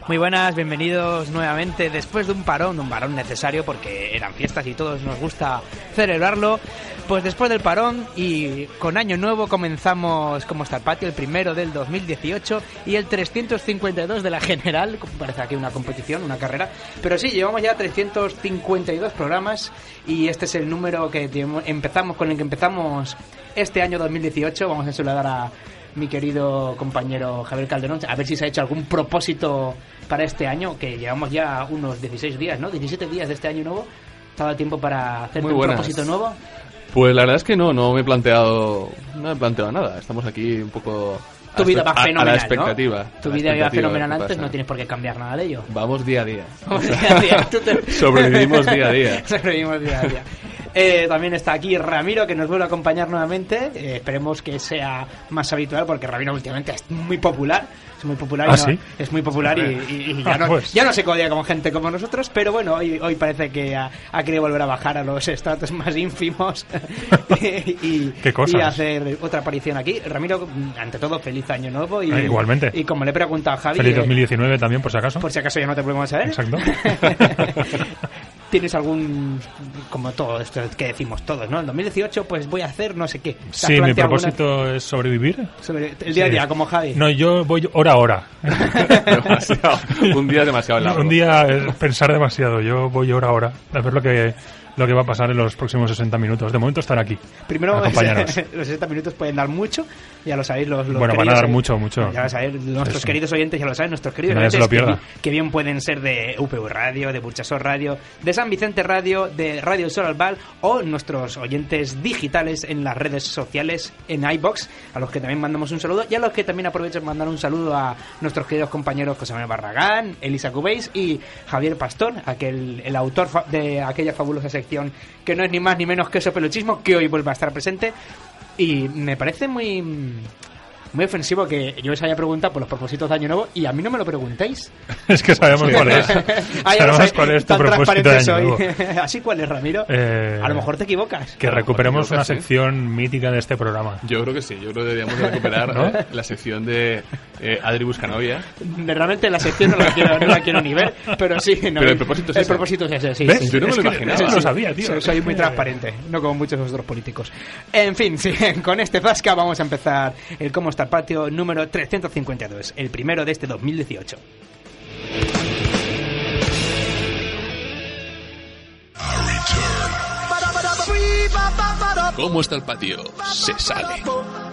Muy buenas, bienvenidos nuevamente después de un parón necesario porque eran fiestas y todos nos gusta celebrarlo. Pues después del parón y con año nuevo comenzamos Cómo está el patio, el primero del 2018 y el 352 de la general. Parece aquí una competición, una carrera, pero sí, llevamos ya 352 programas y este es el número que empezamos, con el que empezamos este año 2018. Vamos a saludar a mi querido compañero Javier Calderón, a ver si se ha hecho algún propósito para este año, que llevamos ya unos 16 días, ¿no? 17 días de este año nuevo. ¿Te ha dado tiempo para hacerte un propósito nuevo? Pues la verdad es que no me he planteado nada. Estamos aquí un poco tu vida va fenomenal, a la expectativa. ¿No? Tu vida iba fenomenal antes, no tienes por qué cambiar nada de ello. Vamos día a día. Sobrevivimos día a día. Sobrevivimos día a día. También está aquí Ramiro, que nos vuelve a acompañar nuevamente. Esperemos que sea más habitual, porque Ramiro últimamente es muy popular. Es muy popular, ¿sí? Es muy popular y ya no se codia con gente como nosotros, pero bueno, hoy parece que ha querido volver a bajar a los estratos más ínfimos y hacer otra aparición aquí. Ramiro, ante todo, feliz año nuevo. Igualmente. Y como le he preguntado a Javi... Feliz 2019 también, por si acaso. Por si acaso ya no te volvemos a saber. Exacto. ¿Tienes algún, como todo esto que decimos todos, ¿no? En 2018 pues voy a hacer no sé qué? Sí, mi propósito es sobrevivir. El día a día, como Javi. No, yo voy hora a hora. Un día demasiado largo. Un día es pensar demasiado. Yo voy hora a hora a ver lo que va a pasar en los próximos 60 minutos. De momento estar aquí. Primero, los 60 minutos pueden dar mucho, ya lo sabéis. Bueno, van a dar mucho. Ya lo sabéis, nuestros queridos oyentes ya lo saben, nuestros queridos oyentes se lo pierda. Que bien pueden ser de UPV Radio, de Burchasot Radio, de San Vicente Radio, de Radio Sol Albal o nuestros oyentes digitales en las redes sociales, en iVoox, a los que también mandamos un saludo y a los que también aprovecho mandar un saludo a nuestros queridos compañeros José Manuel Barragán, Elisa Cubéis y Javier Pastor, el autor de aquella fabulosa sección que no es ni más ni menos que eso peluchismo, que hoy vuelve a estar presente. Y me parece muy ofensivo que yo os haya preguntado por los propósitos de año nuevo y a mí no me lo preguntéis. Es que sabemos cuál es. Sabemos cuál es tu propósito de año nuevo. ¿Así cuál es, Ramiro? A lo mejor te equivocas. Que recuperemos una sección mítica de este programa. Yo creo que sí. Yo creo que deberíamos recuperar, ¿no? La sección de Adri Buscanovia. Realmente la sección no la quiero ni ver, pero sí. No, pero el propósito es ese. El propósito es ese, sí. ¿Ves? Yo no me lo imaginaba. No lo sabía, tío. Soy muy transparente, no como muchos otros políticos. En fin, sí, con este zasca vamos a empezar el Cómo está el patio número 352, el primero de este 2018. ¿Cómo está el patio? Se sale.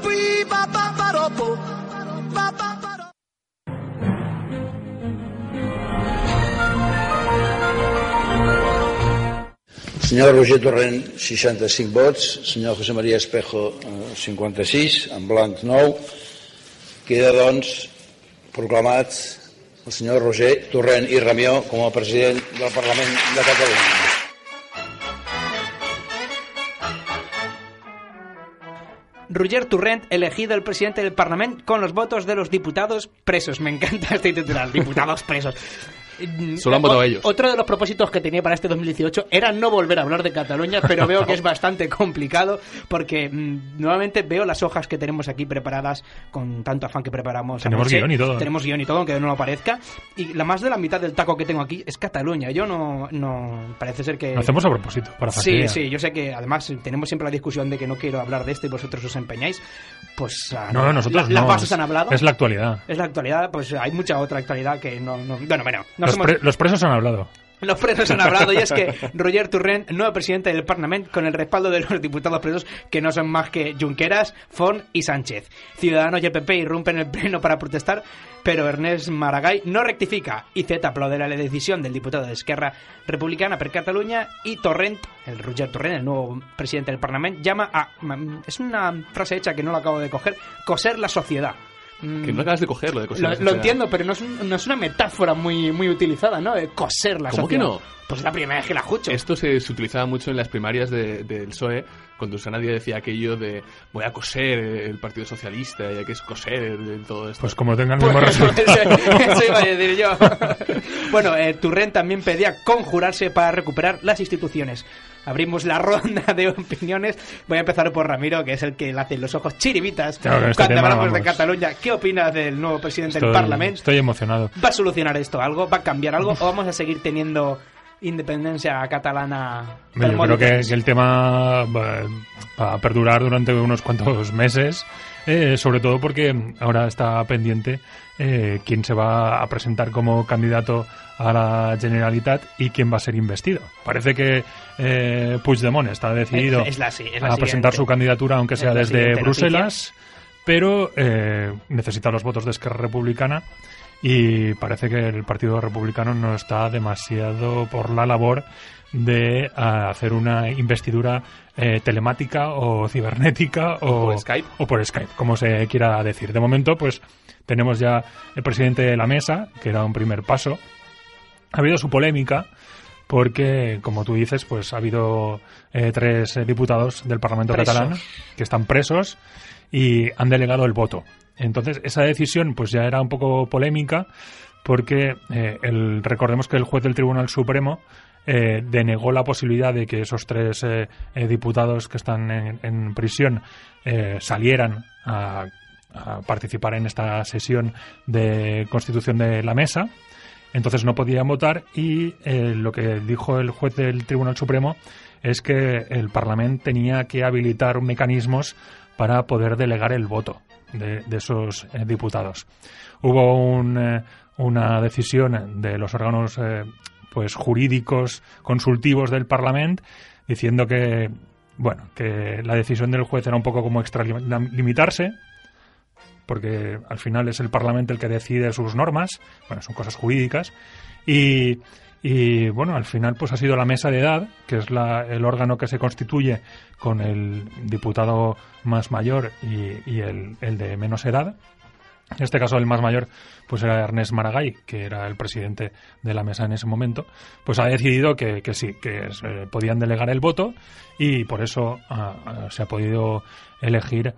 Senyor Roger Torrent, 65 vots. Senyor José María Espejo, 56, en blanc 9. Queda, doncs, proclamat el senyor Roger Torrent i Ramió com a president del Parlament de Catalunya. Roger Torrent, elegido el presidente del Parlamento con los votos de los diputados presos. Me encanta este titular, diputados presos. Solo han votado ellos. Otro de los propósitos que tenía para este 2018 era no volver a hablar de Cataluña, pero veo que es bastante complicado porque nuevamente veo las hojas que tenemos aquí preparadas con tanto afán que preparamos. Tenemos guión y todo. Tenemos guión y todo, aunque no lo parezca. Y la más de la mitad del taco que tengo aquí es Cataluña. Yo no parece ser que... Lo hacemos a propósito, para fastidiar. Sí, yo sé que además tenemos siempre la discusión de que no quiero hablar de esto y vosotros os empeñáis. Pues no, nosotros las bases han hablado. Es la actualidad. Es la actualidad, pues hay mucha otra actualidad que no. Los presos han hablado. Los presos han hablado y es que Roger Torrent, nuevo presidente del Parlamento, con el respaldo de los diputados presos, que no son más que Junqueras, Forn y Sánchez. Ciudadanos y el PP irrumpen el pleno para protestar, pero Ernest Maragall no rectifica. IZ aplaudirá la decisión del diputado de Esquerra Republicana per Catalunya y Torrent, el Roger Torrent, el nuevo presidente del Parlamento, llama a... Es una frase hecha que no la acabo de coger, coser la sociedad. Que no acabas de cogerlo, de coser. Lo entiendo, pero no es una metáfora muy utilizada, ¿no? De coser la sociedad. ¿Cómo que no? Pues es la primera vez que la escucho. Esto se utilizaba mucho en las primarias del PSOE, cuando nadie decía aquello de voy a coser el Partido Socialista y hay que coser todo esto. Pues como tengan el mismo resultado. Eso iba a decir yo. Bueno, Torrent también pedía conjurarse para recuperar las instituciones. abrimos la ronda de opiniones. Voy a empezar por Ramiro, que es el que le hace los ojos chiribitas claro, cuando hablamos de Cataluña. ¿Qué opinas del nuevo presidente del Parlamento? Estoy emocionado. ¿Va a solucionar esto algo? ¿Va a cambiar algo? ¿O vamos a seguir teniendo independencia catalana? Yo creo que el tema va a perdurar durante unos cuantos meses, sobre todo porque ahora está pendiente quién se va a presentar como candidato a la Generalitat y quién va a ser investido. Parece que Puigdemont está decidido a presentar su candidatura, aunque sea desde Bruselas, pero necesita los votos de Esquerra Republicana y parece que el Partido Republicano no está demasiado por la labor de hacer una investidura telemática o cibernética o por Skype, como se quiera decir. De momento, pues tenemos ya el presidente de la mesa, que era un primer paso. Ha habido su polémica porque, como tú dices, pues ha habido 3 diputados del Parlamento catalán que están presos y han delegado el voto. Entonces, esa decisión pues ya era un poco polémica porque recordemos que el juez del Tribunal Supremo denegó la posibilidad de que esos 3 diputados que están en prisión salieran a participar en esta sesión de constitución de la mesa. Entonces no podían votar y lo que dijo el juez del Tribunal Supremo es que el Parlamento tenía que habilitar mecanismos para poder delegar el voto de esos diputados. Hubo una decisión de los órganos pues jurídicos consultivos del Parlamento diciendo que la decisión del juez era un poco como extralimitarse, porque al final es el Parlamento el que decide sus normas, son cosas jurídicas, y al final pues ha sido la mesa de edad, que es el órgano que se constituye con el diputado más mayor y el de menos edad. En este caso el más mayor pues era Ernest Maragall, que era el presidente de la mesa en ese momento, pues ha decidido que sí, que podían delegar el voto y por eso se ha podido elegir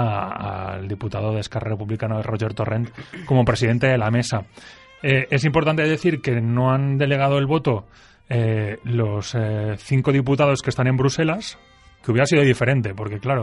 al diputado de Esquerra Republicana, Roger Torrent, como presidente de la mesa. Es importante decir que no han delegado el voto los 5 diputados que están en Bruselas, que hubiera sido diferente, porque claro,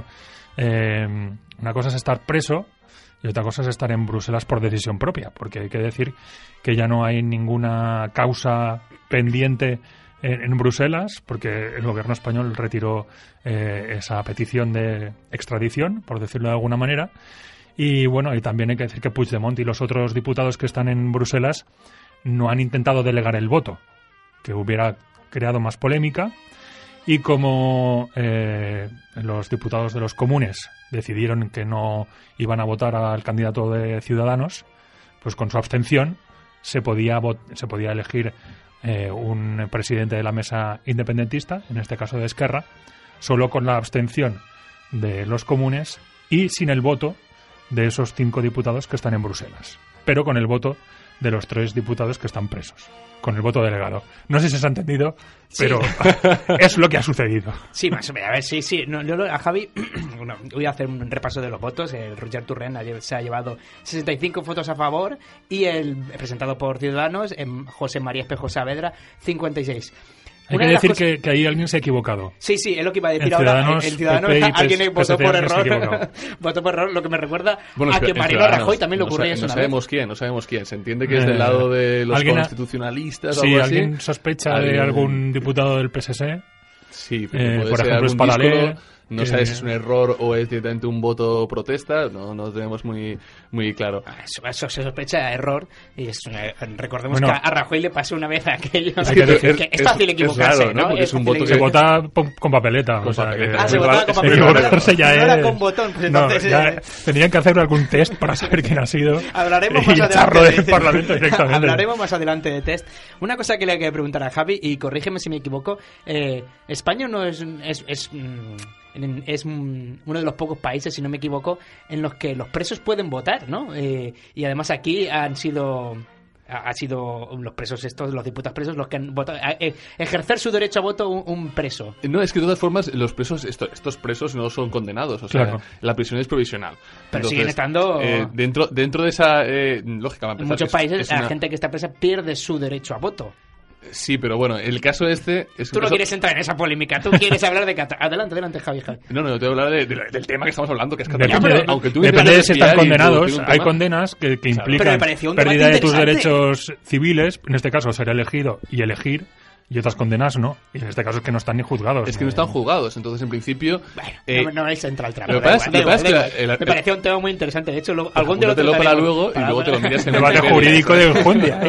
una cosa es estar preso y otra cosa es estar en Bruselas por decisión propia, porque hay que decir que ya no hay ninguna causa pendiente en Bruselas, porque el gobierno español retiró esa petición de extradición, por decirlo de alguna manera. Y y también hay que decir que Puigdemont y los otros diputados que están en Bruselas no han intentado delegar el voto, que hubiera creado más polémica. Y como los diputados de los comunes decidieron que no iban a votar al candidato de Ciudadanos, pues con su abstención se podía elegir un presidente de la mesa independentista, en este caso de Esquerra, solo con la abstención de los comunes y sin el voto de esos 5 diputados que están en Bruselas, pero con el voto de los 3 diputados que están presos, con el voto delegado. No sé si se ha entendido, pero es lo que ha sucedido. Sí, más o menos. A ver, sí. No, yo a Javi, voy a hacer un repaso de los votos. El Roger Torrent se ha llevado 65 votos a favor y el presentado por Ciudadanos, José María Espejo Saavedra, 56. Hay que decir que ahí alguien se ha equivocado. Sí, es lo que iba a decir ahora. El Ciudadanos, alguien votó por error. Votó por error, lo que me recuerda a que Mariano Rajoy también le ocurrió eso. No sabemos quién. Se entiende que es del lado de los constitucionalistas o algo así. Sí, alguien sospecha de algún diputado del PSC. Sí, puede por ser ejemplo, Espadaler. No sabes si es un error o es directamente un voto protesta, no lo tenemos muy claro. Eso se sospecha de error y recordemos que a Rajoy le pasó una vez aquello. Es fácil equivocarse, raro, ¿no? Porque es un voto se vota con papeleta. Se votaba con papeleta. Equivocarse ya no era con botón. Pues entonces, tenían que hacer algún test para saber quién ha sido. Hablaremos más adelante del Parlamento directamente. Hablaremos más adelante de test. Una cosa que le hay que preguntar a Javi, y corrígeme si me equivoco, España no es uno de los pocos países, si no me equivoco, en los que los presos pueden votar, ¿no? Y además aquí han sido los presos los diputados presos los que han votado, ejercer su derecho a voto un preso. No, es que de todas formas los presos, estos presos no son condenados, o sea, la prisión es provisional. Pero entonces, siguen estando dentro de esa lógica. En muchos países la gente que está presa pierde su derecho a voto. Sí, pero bueno, el caso este... Tú no quieres entrar en esa polémica, tú quieres hablar de Qatar. Adelante, Javi. No, yo te voy a hablar del tema que estamos hablando, que es Qatar. Depende de si están condenados. Hay condenas que implican pérdida de tus derechos civiles, en este caso ser elegido y elegir, y otras condenas no. Y en este caso es que no están ni juzgados. Es que no están juzgados, entonces en principio... Bueno, no vais a entrar al trabajo. Me parecía un tema muy interesante. De hecho, algún día lo para luego y luego te lo miras en el debate jurídico de Jundia.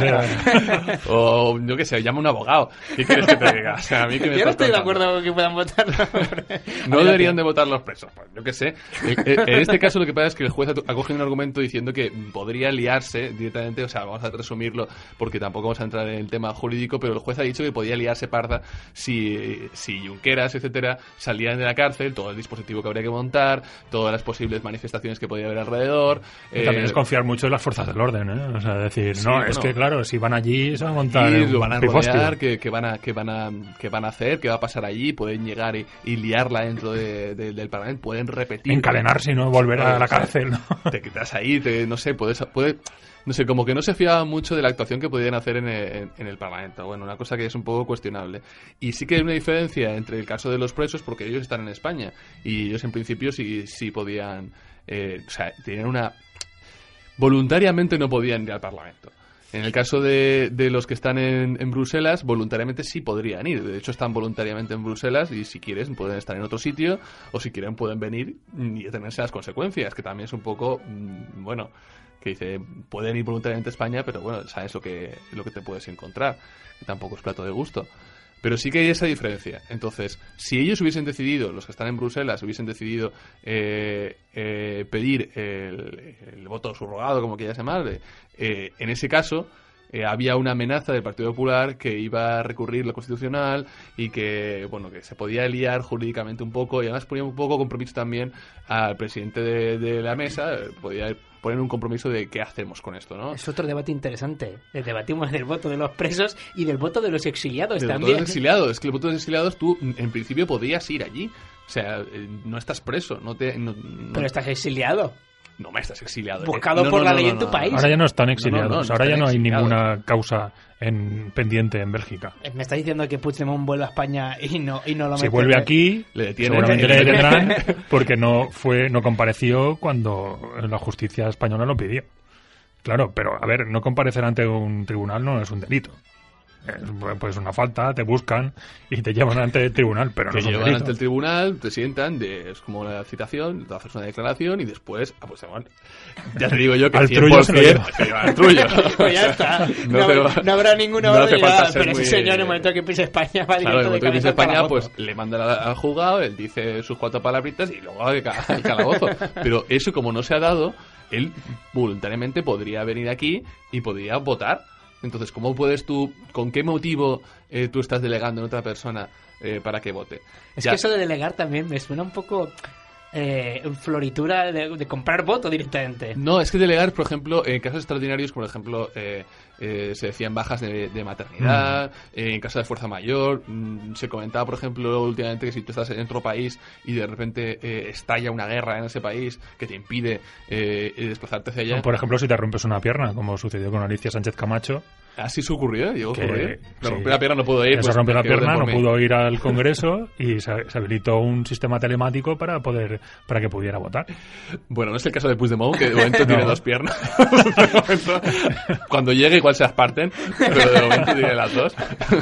O yo qué sé, llama un abogado. ¿Qué quieres que te diga? O sea, a mí que me yo no estoy de acuerdo con que puedan votar. No deberían de votar los presos. Pues yo qué sé. En este caso lo que pasa es que el juez ha cogido un argumento diciendo que podría liarse directamente, o sea, vamos a resumirlo porque tampoco vamos a entrar en el tema jurídico, pero el juez ha dicho que podía liarse parda si Junqueras, etcétera, salían de la cárcel, todo el dispositivo que habría que montar, todas las posibles manifestaciones que podía haber alrededor. También es confiar mucho en las fuerzas del orden, ¿eh? O sea, decir, sí, es que claro, si van allí se van a montar y lo van a rodear, qué van a hacer, qué va a pasar allí, pueden llegar y liarla dentro del Parlamento, pueden repetir, encadenarse y no volver a la cárcel, ¿no? Te quitas ahí, no sé, no sé, como que no se fiaba mucho de la actuación que podían hacer en el Parlamento. Bueno, una cosa que es un poco cuestionable. Y sí que hay una diferencia entre el caso de los presos, porque ellos están en España y ellos en principio sí podían, o sea, tenían voluntariamente no podían ir al Parlamento. En el caso de los que están en Bruselas, voluntariamente sí podrían ir. De hecho, están voluntariamente en Bruselas y si quieren pueden estar en otro sitio o si quieren pueden venir y detenerse las consecuencias, que también es un poco, bueno... que dice, pueden ir voluntariamente a España, pero bueno, sabes lo que te puedes encontrar, que tampoco es plato de gusto. Pero sí que hay esa diferencia. Entonces, si ellos hubiesen decidido, los que están en Bruselas, hubiesen decidido pedir el voto subrogado, como quieras llamarle, en ese caso... había una amenaza del Partido Popular que iba a recurrir la Constitucional y que, bueno, que se podía liar jurídicamente un poco y además ponía un poco compromiso también al presidente de la mesa, podía poner un compromiso de qué hacemos con esto, ¿no? Es otro debate interesante. Debatimos del voto de los presos y del voto de los exiliados también. Voto de los exiliados. Es que el voto de los exiliados tú, en principio, podías ir allí. O sea, no estás preso, Pero estás exiliado. No me estás exiliado. Buscado por la ley en tu país. Ahora ya no están exiliados. Ahora ya no hay ninguna causa pendiente en Bélgica. Me estás diciendo que Puigdemont vuelve a España y no lo mete. Si vuelve aquí, seguramente le detendrán porque no compareció cuando la justicia española lo pidió. Claro, pero a ver, no comparecer ante un tribunal no es un delito. Pues una falta, te buscan y te llevan ante el tribunal, pero te llevan ante el tribunal, te sientan, es como la citación, te haces una declaración y después, pues ya te digo yo que al trullo se lo lleva. Al trullo. Pues ya está. No habrá ninguna orden, pero ese señor en el momento que pise España va directo de cabeza al España, pues le manda al juzgado, él dice sus 4 palabritas y luego al calabozo. Pero eso, como no se ha dado, él voluntariamente podría venir aquí y podría votar. Entonces, ¿cómo puedes tú, con qué motivo tú estás delegando en otra persona para que vote? Es que eso de delegar también me suena un poco floritura de comprar voto directamente. No, es que delegar, por ejemplo, en casos extraordinarios, por ejemplo, se decían bajas de maternidad, en caso de fuerza mayor, se comentaba, por ejemplo, últimamente que si tú estás en otro país y de repente estalla una guerra en ese país que te impide desplazarte hacia allá. Por ejemplo, si te rompes una pierna, como sucedió con Alicia Sánchez Camacho. Así se ocurrió, llegó a ocurrir. Me rompió la pierna, no pudo ir. Se rompió la pierna, no pudo ir al Congreso y se habilitó un sistema telemático para que pudiera votar. Bueno, no es el caso de Puigdemont, que de momento tiene 2 piernas. Cuando llegue igual se las parten, pero de momento tiene las 2.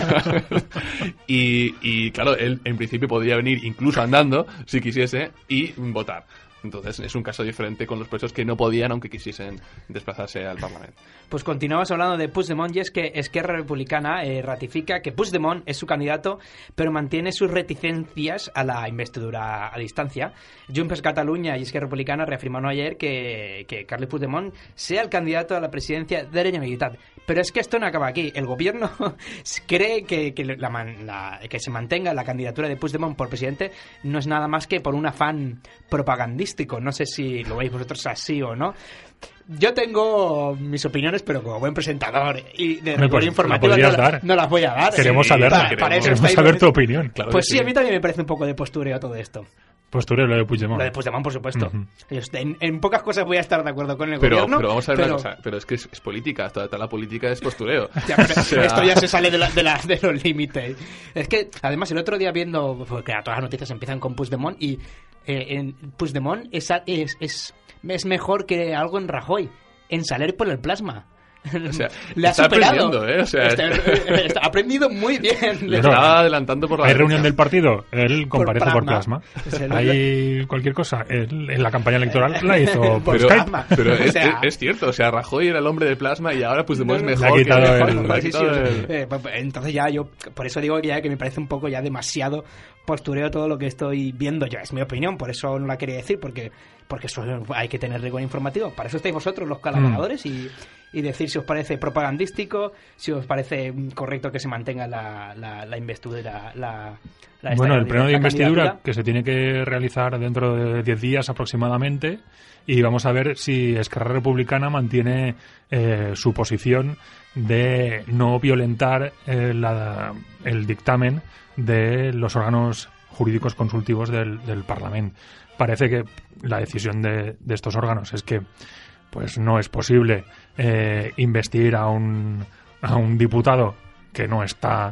y claro, él en principio podría venir incluso andando, si quisiese, y votar. Entonces es un caso diferente con los presos que no podían, aunque quisiesen desplazarse al Parlamento. Pues continuamos hablando de Puigdemont y es que Esquerra Republicana ratifica que Puigdemont es su candidato, pero mantiene sus reticencias a la investidura a distancia. Junts per Catalunya y Esquerra Republicana reafirmaron ayer que Carles Puigdemont sea el candidato a la presidencia de la Generalitat. Pero es que esto no acaba aquí. El gobierno cree que se mantenga la candidatura de Puigdemont por presidente no es nada más que por un afán propagandístico. No sé si lo veis vosotros así o no. Yo tengo mis opiniones, pero como buen presentador y de rigor informativo no las voy a dar. Queremos saberla. Queremos saber tu opinión. Claro pues sí, a mí también me parece un poco de postureo todo esto. Postureo lo de Puigdemont. Lo de Puigdemont, por supuesto. En pocas cosas voy a estar de acuerdo con el pero gobierno. Pero vamos a ver una cosa, pero es que es política, toda la política es postureo. Ya, pero esto ya se sale de los límites. Es que, además, el otro día viendo, porque todas las noticias empiezan con Puigdemont, y en Puigdemont es mejor que algo en Rajoy, en salir por el plasma. O sea, le ha está superado. aprendiendo, O sea, ha aprendido muy bien. Le está adelantando por la ¿Hay derecha. reunión del partido? Él comparece por plasma. Es el- Hay cualquier cosa. Él, en la campaña electoral la hizo por Pero, Skype. pero O sea, es cierto, o sea, Rajoy era el hombre de plasma y ahora Puigdemont No, es no, mejor. le ha quitado que el- le ha Sí, sí, quitado o sea, el- pues, entonces ya yo, por eso digo que ya que me parece un poco ya demasiado postureo todo lo que estoy viendo yo. Es mi opinión, por eso no la quería decir, porque eso hay que tener rigor informativo. Para eso estáis vosotros, los colaboradores, y decir si os parece propagandístico, si os parece correcto que se mantenga la investidura. Bueno, el pleno de la investidura candidatura. que se tiene que realizar dentro de 10 días aproximadamente, y vamos a ver si Esquerra Republicana mantiene su posición de no violentar el dictamen de los órganos jurídicos consultivos del Parlamento. Parece que la decisión de estos órganos es que pues no es posible investir a un diputado que no está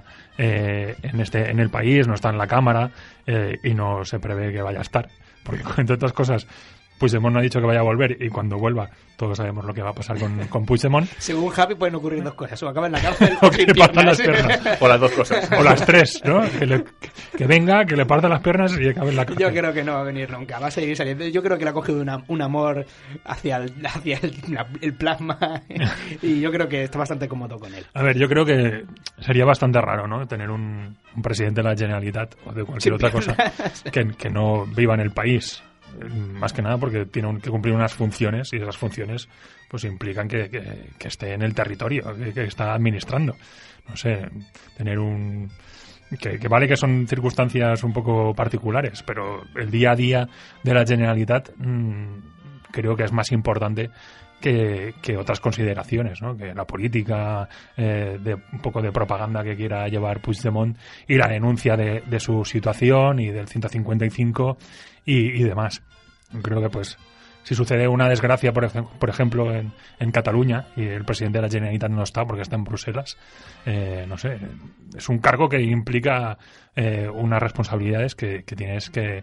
en el país, no está en la Cámara, y no se prevé que vaya a estar, porque entre otras cosas Puigdemont no ha dicho que vaya a volver, y cuando vuelva todos sabemos lo que va a pasar con Puigdemont. Según Javi pueden ocurrir dos cosas: o acaba en la cárcel O o que sin le partan las piernas. piernas. O las dos cosas. O las tres, ¿no? Que venga, que le parta las piernas y acabe en la cárcel. Yo creo que no va a venir nunca, va a seguir saliendo. Yo creo que le ha cogido un amor hacia el plasma, y yo creo que está bastante cómodo con él. A ver, yo creo que sería bastante raro, ¿no? Tener un presidente de la Generalitat o de cualquier otra cosa que no viva en el país. Más que nada porque tiene que cumplir unas funciones, y esas funciones pues implican que esté en el territorio que está administrando. No sé, tener que vale que son circunstancias un poco particulares, pero el día a día de la Generalitat creo que es más importante que otras consideraciones, ¿no? Que la política, de un poco de propaganda que quiera llevar Puigdemont, y la denuncia de su situación y del 155 y demás. Creo que pues si sucede una desgracia, por ejemplo, en Cataluña, y el presidente de la Generalitat no está porque está en Bruselas, no sé, es un cargo que implica unas responsabilidades que tienes que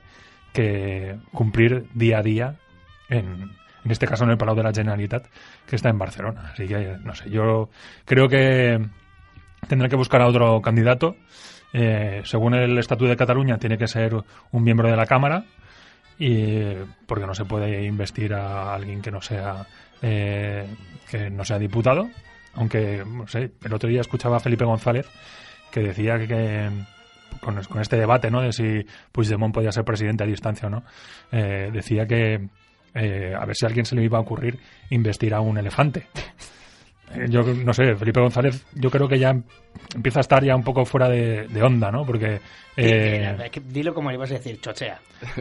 cumplir día a día en este caso en el Palau de la Generalitat, que está en Barcelona. Así que, no sé, yo creo que tendrá que buscar a otro candidato. Según el Estatuto de Cataluña, tiene que ser un miembro de la Cámara, porque no se puede investir a alguien que no sea diputado. Aunque, no sé, el otro día escuchaba a Felipe González que decía que con este debate, ¿no?, de si Puigdemont podía ser presidente a distancia o no, decía que a ver si a alguien se le iba a ocurrir investir a un elefante. Yo no sé, Felipe González, yo creo que ya empieza a estar ya un poco fuera de onda, ¿no? Porque Dilo como le ibas a decir, chochea.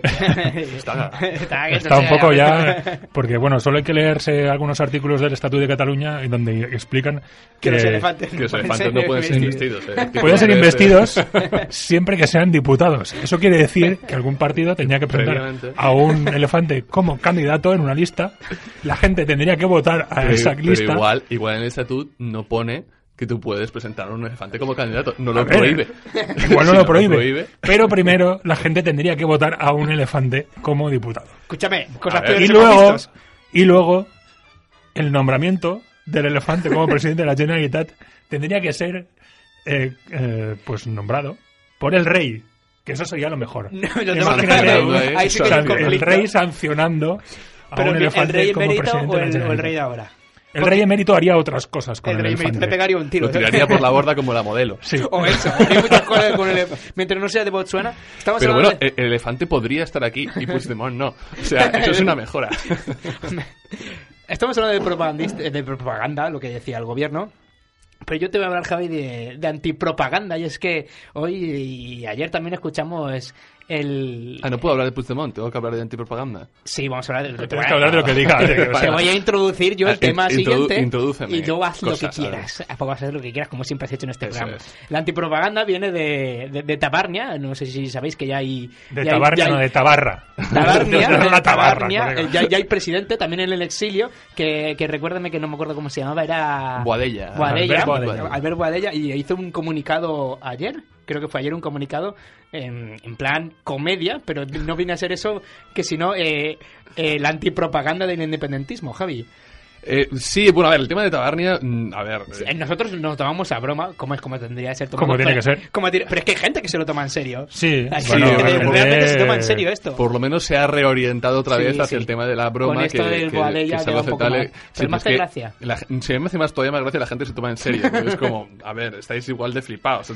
Está un poco ya, porque bueno, solo hay que leerse algunos artículos del Estatuto de Cataluña en donde explican que los elefantes no pueden ser investidos. Pueden ser investidos siempre que sean diputados. Eso quiere decir que algún partido tendría que presentar a un elefante como candidato en una lista. La gente tendría que votar a esa lista. Pero igual en el Estatuto no pone que tú puedes presentar a un elefante como candidato. No lo prohíbe. Igual no Si lo prohíbe. Pero primero la gente tendría que votar a un elefante como diputado. Escúchame, cosas ver, peores y luego el nombramiento del elefante como presidente de la Generalitat tendría que ser pues nombrado por el rey, que eso sería lo mejor. Ahí sí que hay un el conflicto. rey sancionando a un elefante ¿el rey como emérito presidente o de la el Generalitat. rey de ahora? El rey emérito haría otras cosas con el rey emérito elefante. le pegaría un tiro. Lo tiraría por la borda como la modelo. Sí. O eso, hay muchas cosas con el mientras no sea de Botsuana. Estamos Pero hablando bueno, el elefante podría estar aquí y Puigdemont no. O sea, eso es una mejora. Estamos hablando de propaganda, lo que decía el gobierno. Pero yo te voy a hablar, Javi, de antipropaganda. Y es que hoy y ayer también escuchamos no puedo hablar de Puigdemont, tengo que hablar de antipropaganda. Sí, vamos a hablar de... Tienes que hablar de lo que diga. Te voy a introducir yo el tema siguiente introdúceme y tú haz lo que cosas, quieras. Vas a hacer lo que quieras, como siempre has hecho en este Eso programa. es. La antipropaganda viene de Tabarnia, no sé si sabéis que ya hay... De Tabarnia, no, de Tabarra. Tabarnia, ya hay presidente, también en el exilio, que recuérdame que no me acuerdo cómo se llamaba, era... Boadella. Albert Boadella, y hizo un comunicado ayer, creo que fue ayer un comunicado en plan comedia, pero no viene a ser eso que sino la antipropaganda del independentismo, Javi. Sí, bueno, a ver, el tema de Tabarnia, a ver... Nosotros nos lo tomamos a broma, como tendría que ser. Como tiene que ser. Pero es que hay gente que se lo toma en serio. Sí, hay bueno, gente que realmente se toma en serio esto. Por lo menos se ha reorientado otra vez hacia Sí. el tema de la broma. Con esto del Boadella que te va un poco mal. Pero más que gracia. Se me hace todavía más gracia la gente se toma en serio. Es como, a ver, estáis igual de flipados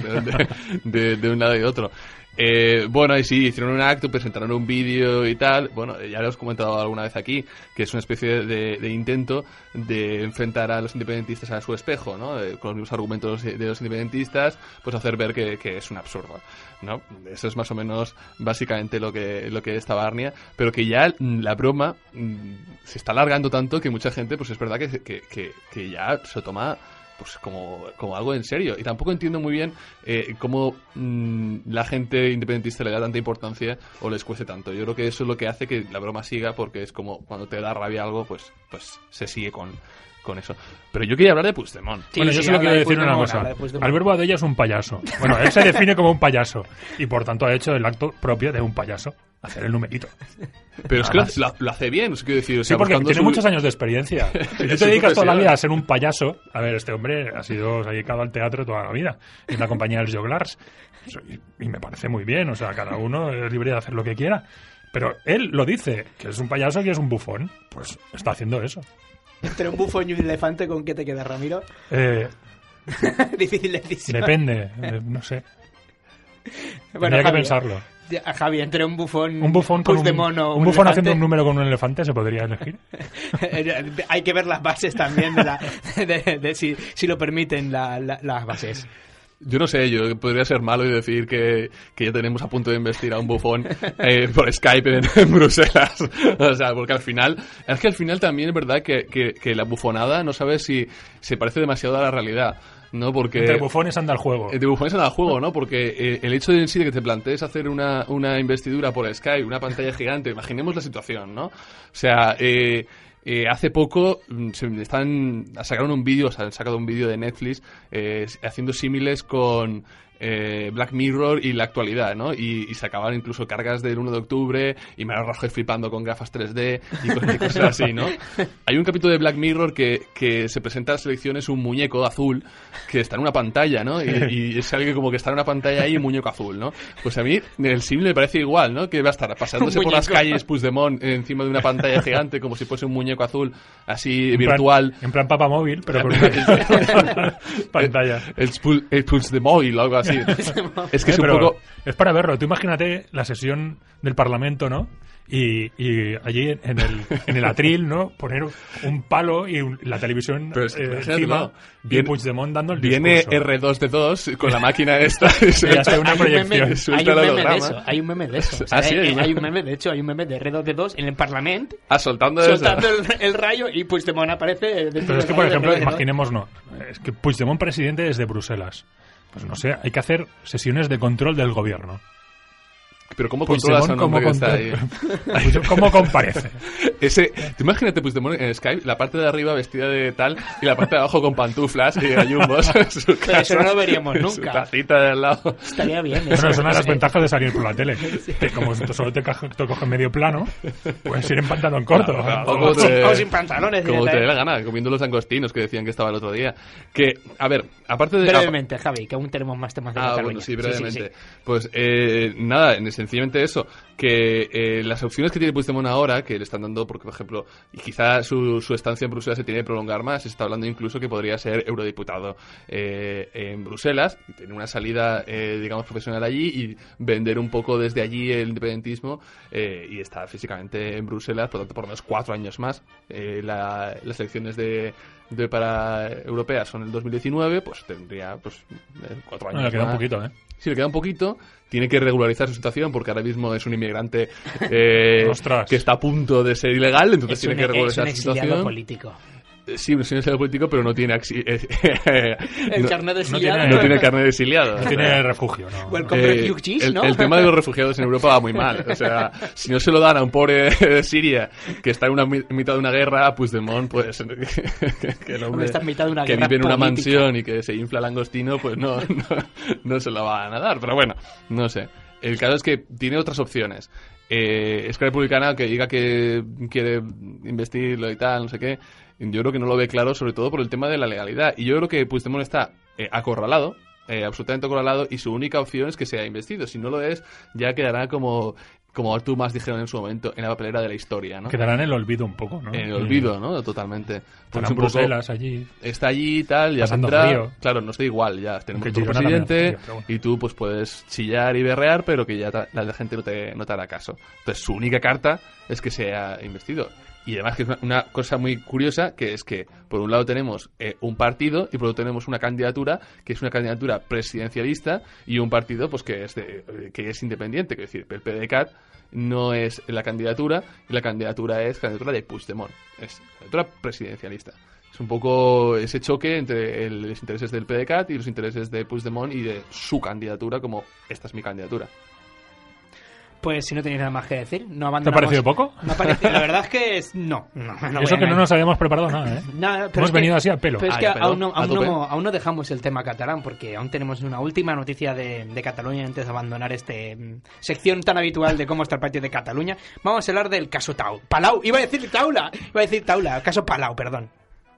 de un lado y de otro. Bueno, y sí, hicieron un acto, presentaron un vídeo y tal. Bueno, ya lo os he comentado alguna vez aquí, que es una especie de intento de enfrentar a los independentistas a su espejo, ¿no? Con los mismos argumentos de los independentistas, pues hacer ver que es un absurdo, ¿no? Eso es más o menos básicamente lo que es Tabarnia, pero que ya la broma se está alargando tanto que mucha gente, pues es verdad que ya se toma pues como algo en serio, y tampoco entiendo muy bien cómo la gente independentista le da tanta importancia o les cueste tanto. Yo creo que eso es lo que hace que la broma siga, porque es como cuando te da rabia algo, pues se sigue con eso. Pero yo quería hablar de Puigdemont. Sí, bueno, yo solo quiero decir una cosa. Albert Boadella es un payaso. Bueno, él se define como un payaso y por tanto ha hecho el acto propio de un payaso, hacer el numerito. Pero es que lo hace bien, os quiero decir. O sea, sí, porque tiene muchos años de experiencia. Si tú te dedicas toda la vida a ser un payaso, a ver, este hombre se ha dedicado al teatro toda la vida, en la compañía de los Joglars, y me parece muy bien, o sea, cada uno es libre de hacer lo que quiera. Pero él lo dice, que es un payaso y es un bufón, pues está haciendo eso. Entre un bufón y un elefante, ¿con qué te queda, Ramiro? Difícil decisión. Depende, no sé. Bueno, Tendría que pensarlo. Javi, entre un bufón con un bufón haciendo un número con un elefante, ¿se podría elegir? Hay que ver las bases también de si lo permiten las bases. Yo no sé, yo podría ser malo y decir que ya tenemos a punto de investir a un bufón por Skype en Bruselas. O sea, porque al final también es verdad que la bufonada no sabes si se parece demasiado a la realidad, ¿no? Porque entre bufones anda el juego. Entre bufones anda el juego, ¿no? Porque el hecho de que te plantees hacer una investidura por Skype, una pantalla gigante, imaginemos la situación, ¿no? O sea, hace poco han sacado un vídeo de Netflix haciendo símiles con Black Mirror y la actualidad, ¿no? Y sacaban incluso cargas del 1 de octubre y Mariano Rajoy flipando con gafas 3D y cosas así, ¿no? Hay un capítulo de Black Mirror que se presenta a las elecciones un muñeco azul que está en una pantalla, ¿no? Y es alguien como que está en una pantalla ahí y un muñeco azul, ¿no? Pues a mí el símil me parece igual, ¿no? Que va a estar paseándose por las calles Puigdemont encima de una pantalla gigante como si fuese un muñeco azul así virtual. En plan papamóvil, pero con una pantalla. El Puigdemont o algo así. Es que es un poco... Es para verlo. Tú imagínate la sesión del Parlamento, ¿no? Y allí en el atril, ¿no? Poner un palo y la televisión encima, y Puigdemont dando el discurso. Viene R2D2 con la máquina esta y hace una proyección. Hay un meme de eso. Ah, sí, hay un meme de R2D2 en el Parlamento soltando el rayo y Puigdemont aparece. Pero es que, por ejemplo, imaginemos, es que Puigdemont presidente desde Bruselas. Pues no sé, hay que hacer sesiones de control del gobierno. Pero ¿cómo controlas a un hombre que está ahí? ¿Cómo comparece? Tú imagínate Puigdemont en Skype, la parte de arriba vestida de tal y la parte de abajo con pantuflas y gallumbos. Pero eso no lo veríamos nunca. Su tacita de al lado. Estaría bien. Bueno, es una de las ventajas de salir por la tele. Que como solo te coge medio plano, puedes ir en pantalón corto. O sin pantalones. Como te dé la gana, comiendo los langostinos que decían que estaba el otro día. Que, a ver, aparte de... Brevemente, Javi, que aún tenemos más temas de Cataluña. Bueno, sí, brevemente. Sí. Pues nada, sencillamente eso, que las opciones que tiene Puigdemont ahora, que le están dando, porque por ejemplo, y quizá su estancia en Bruselas se tiene que prolongar más, se está hablando incluso que podría ser eurodiputado en Bruselas, y tener una salida, digamos, profesional allí y vender un poco desde allí el independentismo y estar físicamente en Bruselas, por lo tanto, por lo menos 4 años más. Las elecciones de para europeas son el 2019, pues tendría 4 años. Le queda más. un poquito, ¿eh? Sí, le queda un poquito. Tiene que regularizar su situación porque ahora mismo es un inmigrante que está a punto de ser ilegal, entonces tiene que regularizar su situación. Político. Sí, es un exiliado político, pero no tiene el carnet de exiliado. No tiene carnet de exiliado. No tiene refugio, ¿no? Welcome refugees, ¿no? El tema de los refugiados en Europa va muy mal. O sea, si no se lo dan a un pobre de Siria que está en mitad de una guerra, Puigdemont, pues que el hombre está en mitad de una que guerra vive en una política. mansión y que se infla langostino, pues no se lo van a dar. Pero bueno, no sé. El caso es que tiene otras opciones. Esquerra Republicana que diga que quiere investirlo y tal, no sé qué, yo creo que no lo ve claro, sobre todo por el tema de la legalidad. Y yo creo que Puigdemont está acorralado, absolutamente acorralado, y su única opción es que sea investido. Si no lo es, ya quedará como Artur Mas dijeron en su momento, en la papelera de la historia, ¿no? Quedará en el olvido un poco, ¿no? En el olvido, ¿no? Totalmente. Estará en Bruselas allí. Está allí y tal, ya pasando vendrá. frío. Claro, no está igual, ya tenemos Aunque otro Girona también presidente hace frío, pero bueno. y tú pues puedes chillar y berrear, pero que ya la gente no te hará caso. Entonces su única carta es que sea investido. Y además que es una cosa muy curiosa, que es que por un lado tenemos un partido y por otro tenemos una candidatura que es una candidatura presidencialista y un partido pues que es independiente, es decir, el PDeCAT no es la candidatura y la candidatura es candidatura de Puigdemont, es candidatura presidencialista. Es un poco ese choque entre los intereses del PDeCAT y los intereses de Puigdemont y de su candidatura como esta es mi candidatura. Pues si no tenéis nada más que decir, no abandonamos. ¿Te ha parecido poco? Me ha parecido, la verdad es que no Eso que no nos habíamos preparado nada, ¿eh? Nada, pero hemos es que, venido así a pelo. Pero es que ya, pero aún no dejamos el tema catalán, porque aún tenemos una última noticia de Cataluña antes de abandonar sección tan habitual de cómo está el partido de Cataluña. Vamos a hablar del caso Palau. Iba a decir Taula, caso Palau, perdón.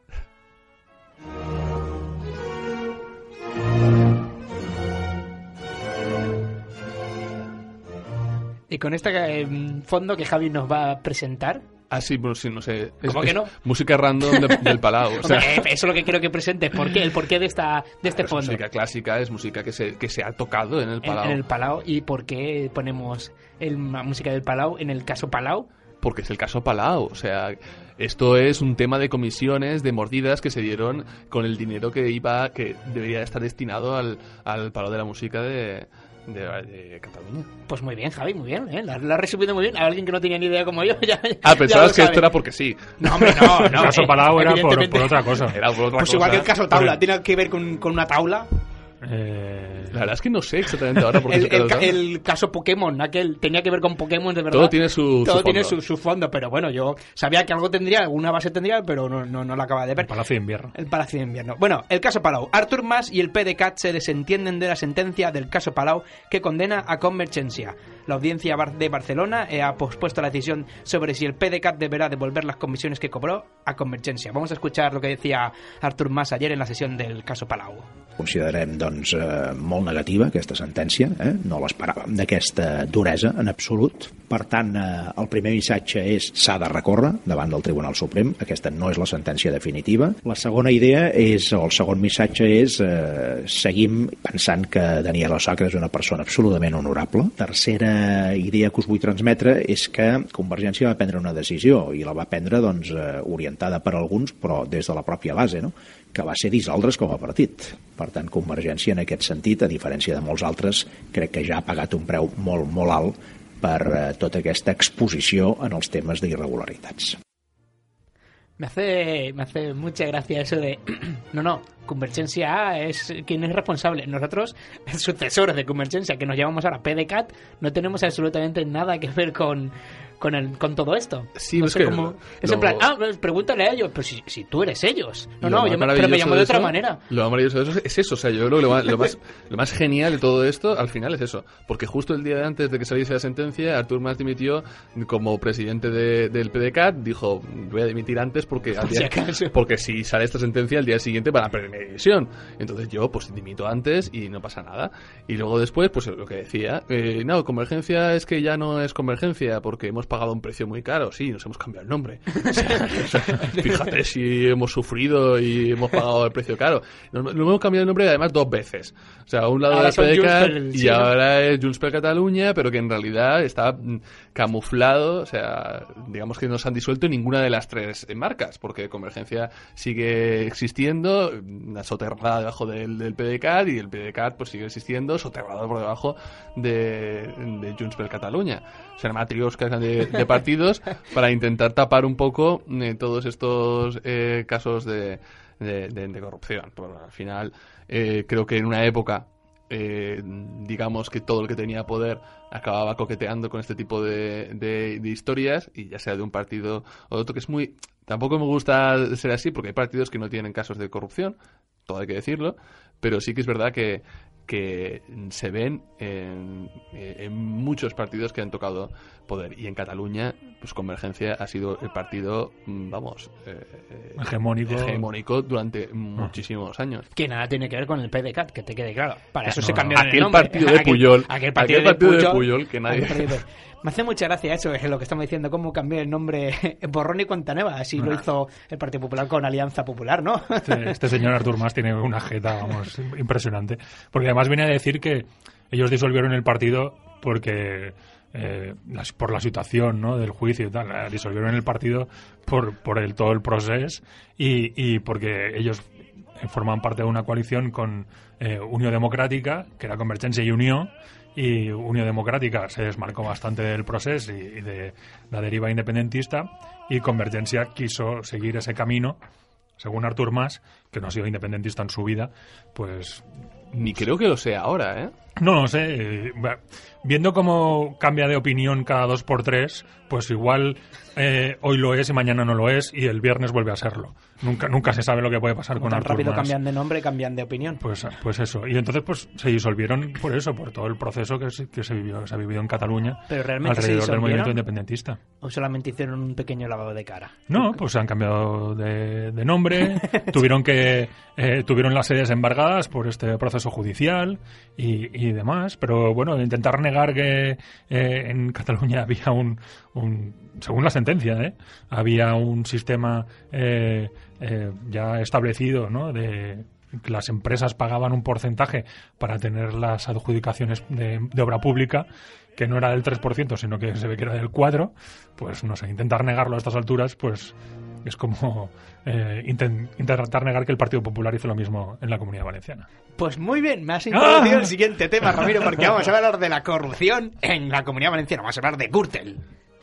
Y con este fondo que Javi nos va a presentar. Ah, sí, bueno, sí, no sé. ¿Cómo que no? Música random del Palau. O sea, Hombre, eso es lo que quiero que presentes. El porqué de este es fondo. música clásica, es música que se ha tocado en el Palau. En el Palau. ¿Y por qué ponemos la música del Palau en el caso Palau? Porque es el caso Palau. O sea, esto es un tema de comisiones, de mordidas que se dieron con el dinero que debería estar destinado al Palau de la música de Cataluña. Pues muy bien, Javi, muy bien, ¿eh? La has resumido muy bien. A alguien que no tenía ni idea como yo. Pensabas que esto era porque sí. No, hombre, no. El caso Palau era por evidentemente. otra cosa. Era por otra Pues cosa. igual que el caso Taula. ¿Tiene que ver con una taula? La verdad es que no sé exactamente ahora por qué se quedó el caso Pokémon, aquel tenía que ver con Pokémon de verdad. Todo tiene su tiene fondo. su fondo, pero bueno, yo sabía que algo tendría, alguna base tendría, pero no la acaba de ver. El Palacio de Invierno. El Palacio de Invierno. Bueno, el caso Palau. Artur Mas y el PDeCAT se desentienden de la sentencia del caso Palau que condena a Convergencia. La audiencia de Barcelona ha pospuesto la decisión sobre si el PDeCAT deberá devolver las comisiones que cobró a Convergencia. Vamos a escuchar lo que decía Artur Mas ayer en la sesión del caso Palau. Considerem, doncs, molt negativa aquesta sentència, no l'esperàvem d'aquesta duresa en absolut. Per tant, el primer missatge és s'ha de recórrer davant del Tribunal Suprem, aquesta no és la sentència definitiva. La segona idea és, o el segon missatge és, seguim pensant que Daniel Osàcar és una persona absolutament honorable. Tercera idea que us vull transmetre és que Convergència va prendre una decisió i la va prendre, doncs, orientada per alguns, però des de la pròpia base, no?, que va ser dissoldre's com a partit. Per tant, Convergència, en aquest sentit, a diferència de molts altres, crec que ja ha pagat un preu molt, molt alt per tota aquesta exposició en els temes d'irregularitats. Me hace mucha gracia eso de no, Convergencia es quien es responsable. Nosotros, sucesores de Convergencia, que nos llamamos ahora PDeCAT, no tenemos absolutamente nada que ver con todo esto. Sí, no es sé que cómo. Es en plan, pues pregúntale a ellos, pero si tú eres ellos. No, pero me llamo de otra manera. Lo más maravilloso de eso es eso. O sea, yo creo que lo más genial de todo esto al final es eso. Porque justo el día antes de que saliese la sentencia, Artur Mas dimitió como presidente del PDeCAT. Dijo, voy a dimitir antes porque porque si sale esta sentencia al día siguiente van a perder mi división. Entonces yo pues dimito antes y no pasa nada. Y luego después, pues lo que decía, no, Convergencia es que ya no es Convergencia porque hemos hemos pagado un precio muy caro, sí, nos hemos cambiado el nombre. O sea, fíjate si hemos sufrido y hemos pagado el precio caro. Nos hemos cambiado el nombre además 2 veces. O sea, a un lado ahora del PDeCAT y sí, ahora es Junts per Catalunya, pero que en realidad está camuflado, o sea, digamos que no se han disuelto ninguna de las 3 marcas, porque Convergencia sigue existiendo, soterrada debajo del PDeCAT, y el PDeCAT pues sigue existiendo, soterrado por debajo de Junts per Catalunya. O sea, matrioscas de partidos para intentar tapar un poco todos estos casos de corrupción. Pero al final, creo que en una época, digamos que todo el que tenía poder acababa coqueteando con este tipo de historias, y ya sea de un partido o de otro, que es muy... Tampoco me gusta ser así, porque hay partidos que no tienen casos de corrupción, todo hay que decirlo, pero sí que es verdad que se ven en muchos partidos que han tocado poder, y en Cataluña pues Convergencia ha sido el partido, vamos, hegemónico durante muchísimos años. Que nada tiene que ver con el PDeCAT, que te quede claro. Para eso No, se cambió aquel el nombre. partido de Puyol, aquel partido de Puyol que nadie... Me hace mucha gracia eso, es lo que estamos diciendo, cómo cambió el nombre borrón y cuenta nueva. Así lo hizo el Partido Popular con Alianza Popular, ¿no? Este señor Artur Mas tiene una jeta, vamos, impresionante. Porque además viene a decir que ellos disolvieron el partido porque... por la situación, ¿no?, del juicio y tal, disolvieron el partido por todo el proceso y porque ellos forman parte de una coalición con Unió Democràtica, que era Convergència i Unió, y Unió Democràtica se desmarcó bastante del proceso y de la deriva independentista, y Convergencia quiso seguir ese camino, según Artur Mas, que no ha sido independentista en su vida, pues... Ni creo que lo sea ahora, ¿eh? No lo sé. Viendo cómo cambia de opinión cada 2x3, pues igual hoy lo es y mañana no lo es, y el viernes vuelve a serlo. Nunca se sabe lo que puede pasar con Artur Mas. Rápido cambian de nombre, cambian de opinión. Pues eso. Y entonces pues se disolvieron por eso, por todo el proceso que se ha vivido en Cataluña. Pero realmente alrededor del movimiento independentista. ¿O solamente hicieron un pequeño lavado de cara? No, pues se han cambiado de nombre, tuvieron las sedes embargadas por este proceso judicial y demás, pero bueno, intentar negar que en Cataluña había un según la sentencia, había un sistema ya establecido, ¿no?, de que las empresas pagaban un porcentaje para tener las adjudicaciones de obra pública, que no era del 3%, sino que se ve que era del 4%, pues no sé, intentar negarlo a estas alturas, pues es como intentar negar que el Partido Popular hizo lo mismo en la Comunidad Valenciana. Pues muy bien, me has introducido el siguiente tema, Ramiro, porque vamos a hablar de la corrupción en la Comunidad Valenciana, vamos a hablar de Gürtel.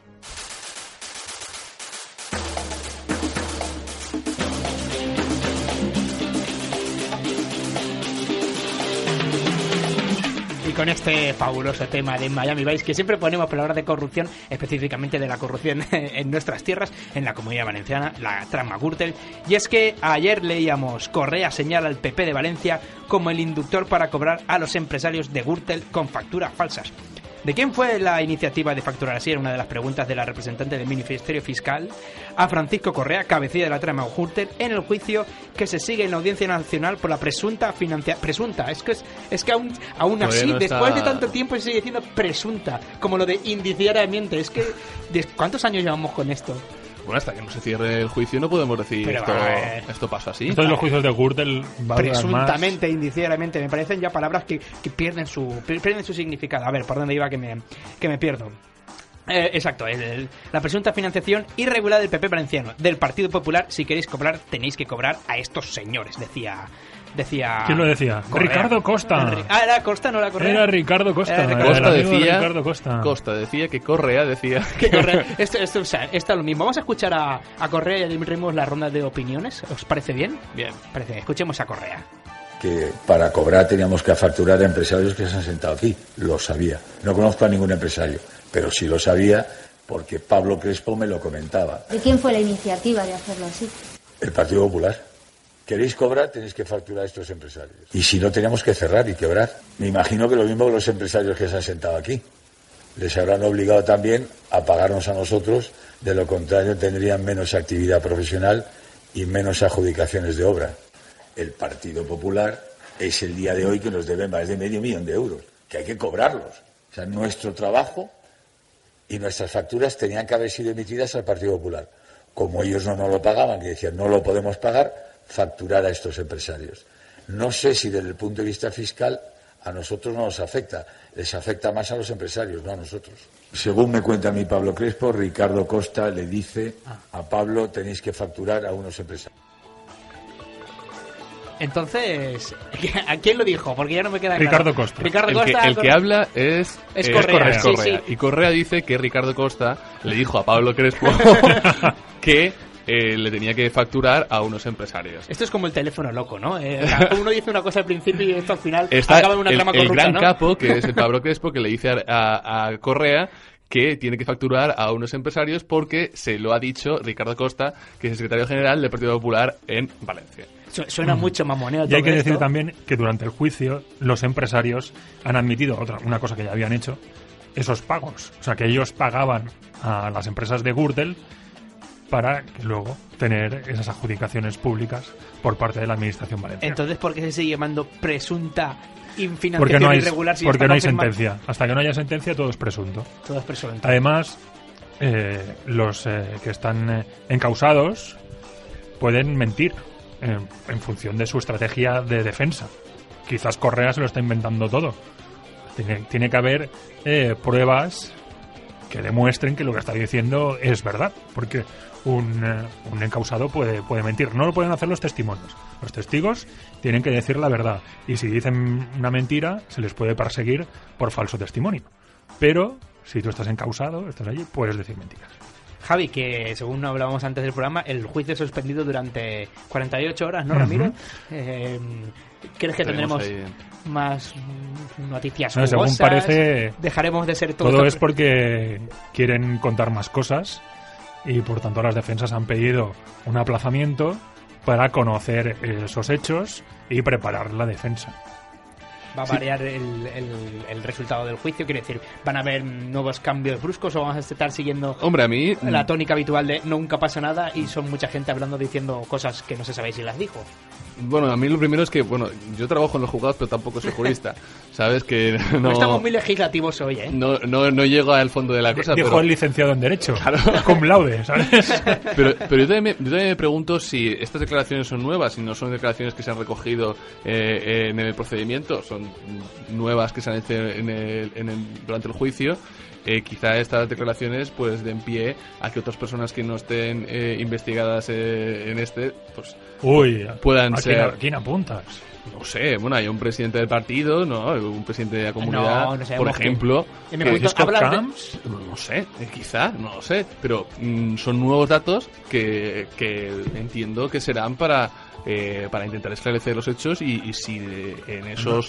Con este fabuloso tema de Miami Vice, que siempre ponemos para hablar de corrupción, específicamente de la corrupción en nuestras tierras, en la Comunidad Valenciana, la trama Gürtel. Y es que ayer leíamos: Correa señala al PP de Valencia como el inductor para cobrar a los empresarios de Gürtel con facturas falsas. ¿De quién fue la iniciativa de facturar así? Era una de las preguntas de la representante del Ministerio Fiscal a Francisco Correa, cabecilla de la trama Gürtel, en el juicio que se sigue en la Audiencia Nacional por la presunta financiación. Presunta, es que aún así, no está... después de tanto tiempo, se sigue diciendo presunta, como lo de indiciariamente. Es que, ¿cuántos años llevamos con esto? Bueno, hasta que no se cierre el juicio no podemos decir esto pasa así. Entonces los juicios de Gürtel presuntamente, indiciariamente, me parecen ya palabras que pierden su significado. A ver, ¿por dónde iba que me pierdo? Exacto, la presunta financiación irregular del PP valenciano, del Partido Popular. Si queréis cobrar, tenéis que cobrar a estos señores, decía... ¿Quién lo decía? Correa. Ricardo Costa. ¿Era Costa, no la Correa? Era Ricardo Costa. Costa decía que Correa decía... Que Correa. Esto es lo mismo. Vamos a escuchar a Correa y abrimos la ronda de opiniones. ¿Os parece bien? Bien. Parece. Escuchemos a Correa. Que para cobrar teníamos que facturar a empresarios que se han sentado aquí. Lo sabía. No conozco a ningún empresario, pero sí lo sabía porque Pablo Crespo me lo comentaba. ¿De quién fue la iniciativa de hacerlo así? El Partido Popular. ¿Queréis cobrar? Tenéis que facturar a estos empresarios. Y si no, teníamos que cerrar y quebrar. Me imagino que lo mismo que los empresarios que se han sentado aquí. Les habrán obligado también a pagarnos a nosotros, de lo contrario tendrían menos actividad profesional y menos adjudicaciones de obra. El Partido Popular es el día de hoy que nos debe más de 500.000 euros, que hay que cobrarlos. O sea, nuestro trabajo y nuestras facturas tenían que haber sido emitidas al Partido Popular. Como ellos no nos lo pagaban, que decían no lo podemos pagar, facturar a estos empresarios. No sé si desde el punto de vista fiscal a nosotros no nos afecta, les afecta más a los empresarios, no a nosotros. Según me cuenta mi Pablo Crespo, Ricardo Costa le dice a Pablo tenéis que facturar a unos empresarios. Entonces, ¿a quién lo dijo? Porque ya no me queda Ricardo claro. Costa. Ricardo Costa. El que habla es Correa. Sí, sí. Y Correa dice que Ricardo Costa le dijo a Pablo Crespo que le tenía que facturar a unos empresarios. Esto es como el teléfono loco, ¿no? O sea, uno dice una cosa al principio y esto al final Está acaba en una trama corrupta, el gran ¿no? capo, que es el Pablo Crespo, que le dice a Correa que tiene que facturar a unos empresarios porque se lo ha dicho Ricardo Costa, que es el secretario general del Partido Popular en Valencia. Suena mucho mamoneo. Y hay que todo decir esto. también que durante el juicio los empresarios han admitido una cosa que ya habían hecho, esos pagos. O sea, que ellos pagaban a las empresas de Gürtel para luego tener esas adjudicaciones públicas por parte de la administración valenciana. Entonces, ¿por qué se sigue llamando presunta Porque infinanciación no hay, irregular? Si porque está no hay confirmado? sentencia. Hasta que no haya sentencia todo es presunto. Todo es presunto. Además, los que están encausados pueden mentir en función de su estrategia de defensa. Quizás Correa se lo está inventando todo. Tiene que haber pruebas que demuestren que lo que está diciendo es verdad, porque un encausado puede mentir. No lo pueden hacer los testimonios. Los testigos tienen que decir la verdad, y si dicen una mentira se les puede perseguir por falso testimonio. Pero si tú estás encausado, estás allí, puedes decir mentiras. Javi, que según hablábamos antes del programa, el juicio es suspendido durante 48 horas, ¿no, Ramiro? ¿Crees que tendremos más noticias No, según jugosas? parece, ¿Dejaremos de ser todo todo esto? es porque quieren contar más cosas y por tanto las defensas han pedido un aplazamiento para conocer esos hechos y preparar la defensa. ¿Va a variar el resultado del juicio? Quiere decir, ¿van a haber nuevos cambios bruscos o vamos a estar siguiendo Hombre, a mí la tónica habitual de nunca pasa nada y son mucha gente hablando, diciendo cosas que no se sabe si las dijo? Bueno, a mí lo primero es que, bueno, yo trabajo en los juzgados, pero tampoco soy jurista. ¿Sabes? Que No estamos muy legislativos hoy, ¿eh? no llego al fondo de la cosa. Dijo pero el licenciado en Derecho, cum laude, ¿sabes? Pero yo también me pregunto si estas declaraciones son nuevas, si no son declaraciones que se han recogido en el procedimiento, son nuevas que se han hecho durante el juicio. Quizá estas declaraciones pues den pie a que otras personas que no estén investigadas en pues Uy, puedan ser. ¿A quién apuntas? No sé, bueno, hay un presidente del partido, ¿no? Un presidente de la comunidad, No sabemos por ejemplo. quién. ¿Hablas de- No sé, quizá, no lo sé, pero son nuevos datos que entiendo que serán para intentar esclarecer los hechos y si en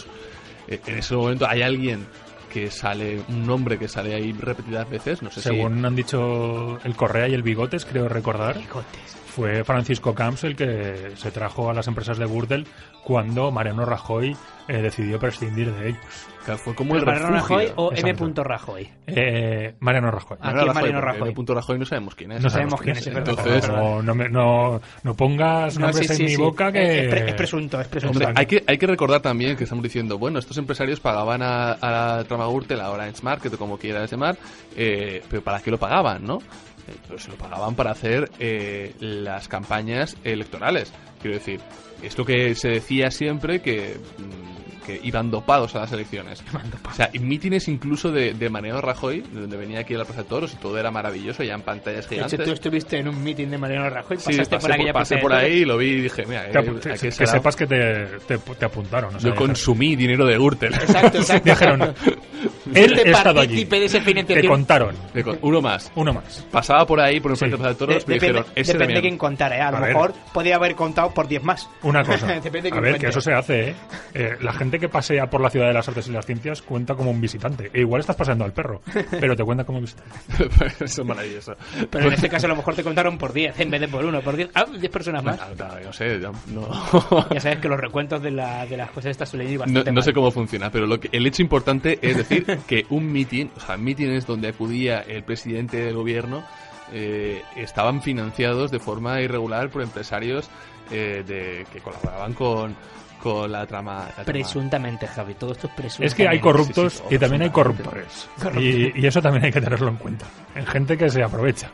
ese momento hay alguien que sale, un nombre que sale ahí repetidas veces, no sé Según han dicho el Correa y el Bigotes, creo recordar, Bigotes. fue Francisco Camps el que se trajo a las empresas de Gürtel cuando Mariano Rajoy decidió prescindir de ellos. Que fue como el ¿Mariano refugio. Rajoy o Exacto. M. Rajoy? Mariano Rajoy. Ah, ¿quién es Mariano porque Rajoy? M. Rajoy no sabemos quién es. No sabemos quién es, Entonces, no pongas nombres en mi boca que... Es presunto, es presunto. hombre, hay que recordar también que estamos diciendo, bueno, estos empresarios pagaban a la trama Gürtel, a Orange Market o como quieras llamar, pero ¿para qué lo pagaban, no? Pero se lo pagaban para hacer las campañas electorales. Quiero decir, es lo que se decía siempre que iban dopados a las elecciones. O sea, mítines incluso de Mariano Rajoy, donde venía aquí a la Plaza de Toros y todo era maravilloso, ya en pantallas De hecho, gigantes. tú estuviste en un meeting de Mariano Rajoy, Sí, pasaste por aquella pasé Plaza de por Toros. ahí y lo vi y dije, mira, Que sepas que te apuntaron. O sea, yo consumí dinero de Gürtel. Exacto. dijeron, él Este ha estado allí. partícipe de esa financiación. Te contaron. Uno más. Uno más. Pasaba por ahí, por enfrente Sí. de la Plaza de Toros, y dijeron, ese Depende de también. quién contara, ¿eh? A lo A ver. mejor podría haber contado por 10 más. Una cosa. Depende de A quién ver, cuente. que eso se hace, ¿eh? La gente que pasea por la ciudad de las artes y las ciencias cuenta como un visitante. E igual estás paseando al perro, pero te cuenta como visitante. Eso es maravilloso. Pero en este caso a lo mejor te contaron por 10 en vez de por 1. Por 10, 10 personas más. No sé, no. Ya sabes que los recuentos de las cosas estas suelen ir No, bastante no sé mal. cómo funciona, pero el hecho importante es decir que un mitin, o sea, mítines donde acudía el presidente del gobierno, estaban financiados de forma irregular por empresarios que colaboraban con la trama. Presuntamente, Javi, todo esto es presuntamente. Es que hay corruptos sí, y también hay corruptores. Y eso también hay que tenerlo en cuenta. Hay gente que se aprovecha.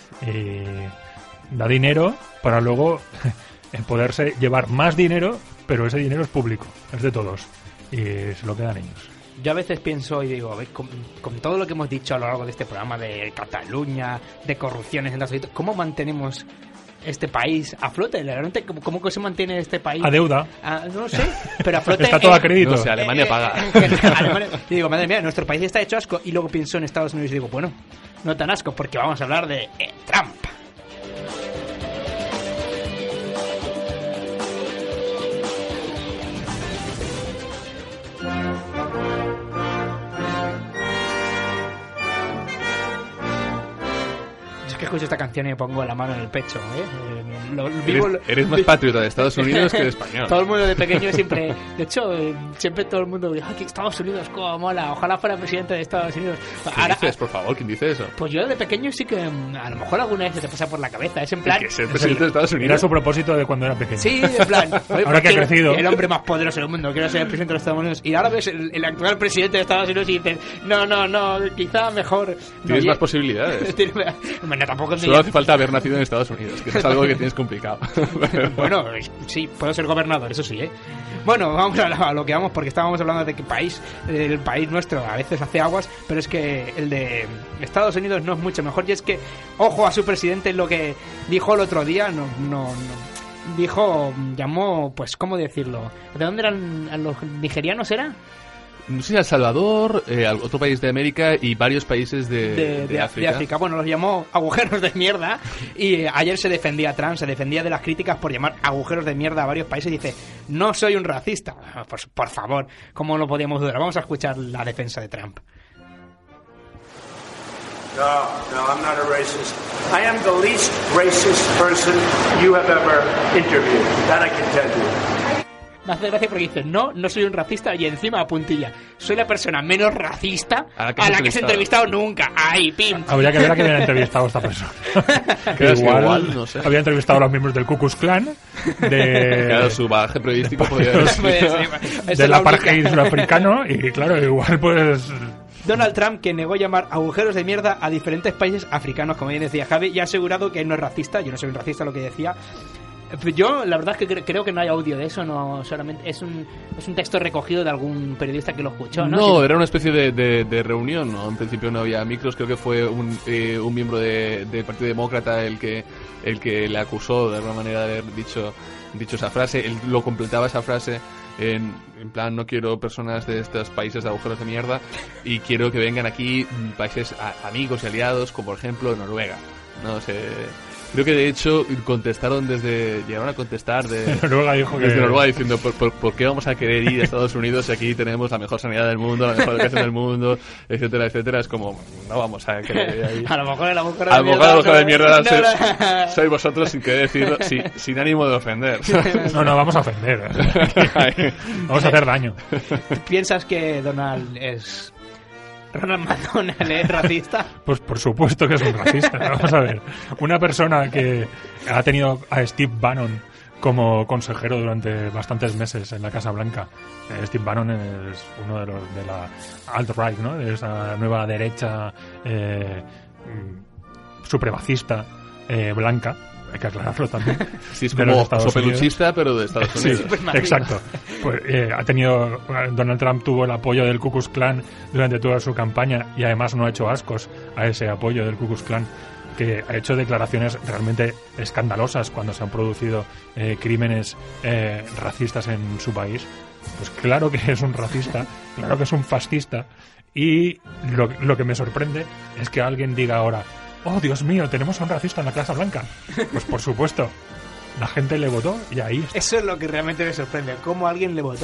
Da dinero para luego poderse llevar más dinero, pero ese dinero es público, es de todos. Y se lo quedan ellos. Yo a veces pienso y digo, a ver, con todo lo que hemos dicho a lo largo de este programa de Cataluña, de corrupciones en Estados Unidos, ¿cómo mantenemos este país a flote? Realmente, ¿cómo que se mantiene este país? A deuda. No sé, pero a flote. Está todo a crédito. No sé, Alemania paga. Alemania, y digo, madre mía, nuestro país está hecho asco. Y luego pienso en Estados Unidos y digo, bueno, no tan asco, porque vamos a hablar de Trump. Que escucho esta canción y me pongo la mano en el pecho, Eres más patriota de Estados Unidos que de español. Todo el mundo de pequeño siempre, de hecho, siempre todo el mundo dice, aquí Estados Unidos, cómo mola, ojalá fuera presidente de Estados Unidos. ¿Quién dices, por favor? ¿Quién dice eso? Pues yo de pequeño sí que a lo mejor alguna vez se te pasa por la cabeza, es en plan... ¿Que ser presidente de Estados Unidos? Era su propósito de cuando era pequeño. Sí, en plan... Ahora que ha crecido. El hombre más poderoso del mundo, quiero ser el presidente de los Estados Unidos. Y ahora ves el actual presidente de Estados Unidos y dices, no, quizá mejor... Tienes más posibilidades. Bueno, tampoco... Solo hace falta haber nacido en Estados Unidos, que eso es algo que tienes complicado. Bueno, sí, puedo ser gobernador, eso sí, ¿eh? Bueno, vamos a lo que vamos, porque estábamos hablando de que el país nuestro a veces hace aguas, pero es que el de Estados Unidos no es mucho mejor. Y es que, ojo a su presidente, lo que dijo el otro día, llamó, pues, ¿cómo decirlo? ¿De dónde eran los nigerianos, era? No sé si El Salvador, otro país de América y varios países de África. Bueno, los llamó agujeros de mierda y ayer se defendía Trump, se defendía de las críticas por llamar agujeros de mierda a varios países y dice, no soy un racista. Pues, por favor, ¿cómo lo podíamos dudar? Vamos a escuchar la defensa de Trump. No, I'm not a racist. I am the least racist person you have ever interviewed. That I can tell you. Me hace gracia porque dice, no soy un racista y encima puntilla, soy la persona menos racista a la que se ha entrevistado nunca. ¡Ay, pim! Habría que ver a quién había entrevistado a esta persona. igual, no sé. Había entrevistado a los miembros del Ku Klux Klan, Claro, su bagaje periodístico podría haber del apartheid surafricano, y claro, igual pues... Donald Trump, que negó llamar agujeros de mierda a diferentes países africanos, como bien decía Javi, y ha asegurado que él no es racista. Yo no soy un racista, lo que decía. Yo, la verdad es que creo que no hay audio de eso, no solamente es un texto recogido de algún periodista que lo escuchó, ¿no? No, era una especie de reunión, ¿no? En principio no había micros, creo que fue un miembro del Partido Demócrata el que le acusó de alguna manera de haber dicho esa frase. Él lo completaba esa frase en plan, no quiero personas de estos países de agujeros de mierda y quiero que vengan aquí países amigos y aliados, como por ejemplo Noruega. No sé... Creo que de hecho llegaron a contestar desde Noruega diciendo ¿por qué vamos a querer ir a Estados Unidos si aquí tenemos la mejor sanidad del mundo, la mejor educación del mundo, etcétera, etcétera? Es como, no vamos a querer ir ahí. A lo mejor la mujer de mierda sois vosotros, sin querer decirlo, sin ánimo de ofender. No, vamos a ofender. Vamos a hacer daño. ¿Piensas que Ronald McDonald es racista? Pues por supuesto que es un racista. Vamos a ver, una persona que ha tenido a Steve Bannon como consejero durante bastantes meses en la Casa Blanca. Steve Bannon es uno de los de la alt-right, ¿no? De esa nueva derecha supremacista blanca. Hay que aclararlo también. Sí, es como sopeluchista, pero de Estados Unidos. Sí, exacto. Pues, Donald Trump tuvo el apoyo del Ku Klux Klan durante toda su campaña y además no ha hecho ascos a ese apoyo del Ku Klux Klan, que ha hecho declaraciones realmente escandalosas cuando se han producido crímenes racistas en su país. Pues claro que es un racista, claro que es un fascista, y lo que me sorprende es que alguien diga ahora: oh, Dios mío, tenemos a un racista en la Casa Blanca. Pues por supuesto, la gente le votó y ahí está. Eso es lo que realmente me sorprende, cómo alguien le votó.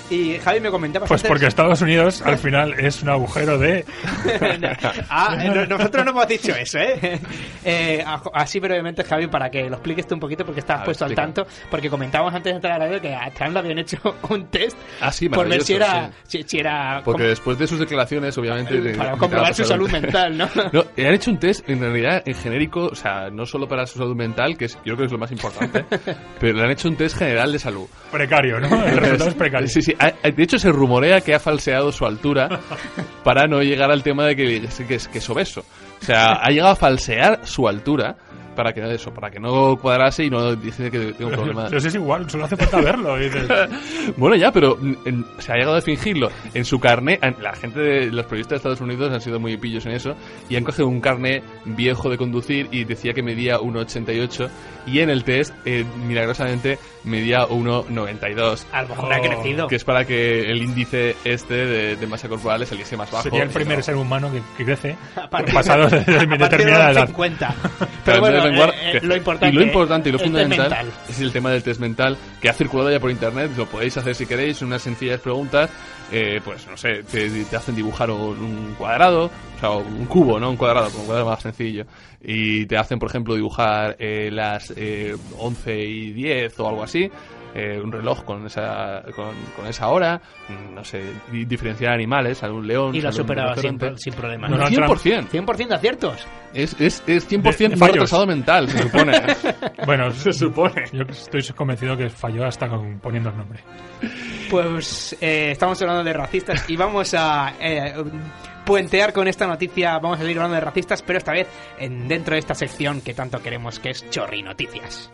Y Javi me comentaba... Pues porque Estados Unidos al final es un agujero de... Nosotros no hemos dicho eso, así brevemente, Javi, para que lo expliques tú un poquito, porque estabas puesto al tanto, porque comentábamos antes de entrar a la radio que a Trump le habían hecho un test por ver si era porque después de sus declaraciones, obviamente... Para comprobar su salud mental, ¿no? No, han hecho un test, en realidad, en genérico, o sea, no solo para su salud mental, que yo creo que es lo más importante, pero le han hecho un test general de salud. Precario, ¿no? El resultado es precario. Sí. De hecho, se rumorea que ha falseado su altura para no llegar al tema de que es obeso. O sea, ha llegado a falsear su altura para que no cuadrase y no dice que tengo un problema. Pero eso es igual, solo hace falta verlo. Bueno, ya, pero se ha llegado a fingirlo. En su carné, la gente de los periodistas de Estados Unidos han sido muy pillos en eso y han cogido un carné viejo de conducir y decía que medía 1,88 y en el test, milagrosamente, medía 1,92. A lo mejor ha crecido. Que es para que el índice de masa corporal le saliese más bajo. Sería el primer ser humano que crece pasado de determinada edad. 50. Pero bueno, lo importante y lo fundamental es el tema del test mental, que ha circulado ya por internet. Lo podéis hacer si queréis, unas sencillas preguntas. Pues no sé, te hacen dibujar un cuadrado, o sea, un cubo, no un cuadrado, como un cuadrado más sencillo, y te hacen, por ejemplo, dibujar las 11:10 o algo así, un reloj con esa hora, no sé, diferenciar animales, a un león, y lo ha superado sin problema. No, 100% de aciertos. Es 100% fallo retrasado mental, se supone. Bueno, se supone. Yo estoy convencido que falló hasta poniendo el nombre. Pues estamos hablando de racistas y vamos a puentear con esta noticia. Vamos a seguir hablando de racistas, pero esta vez dentro de esta sección que tanto queremos, que es Chorri Noticias.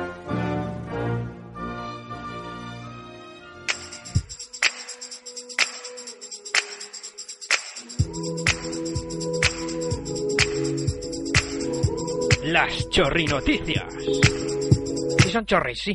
Las Chorri Noticias. Sí, son chorris, sí.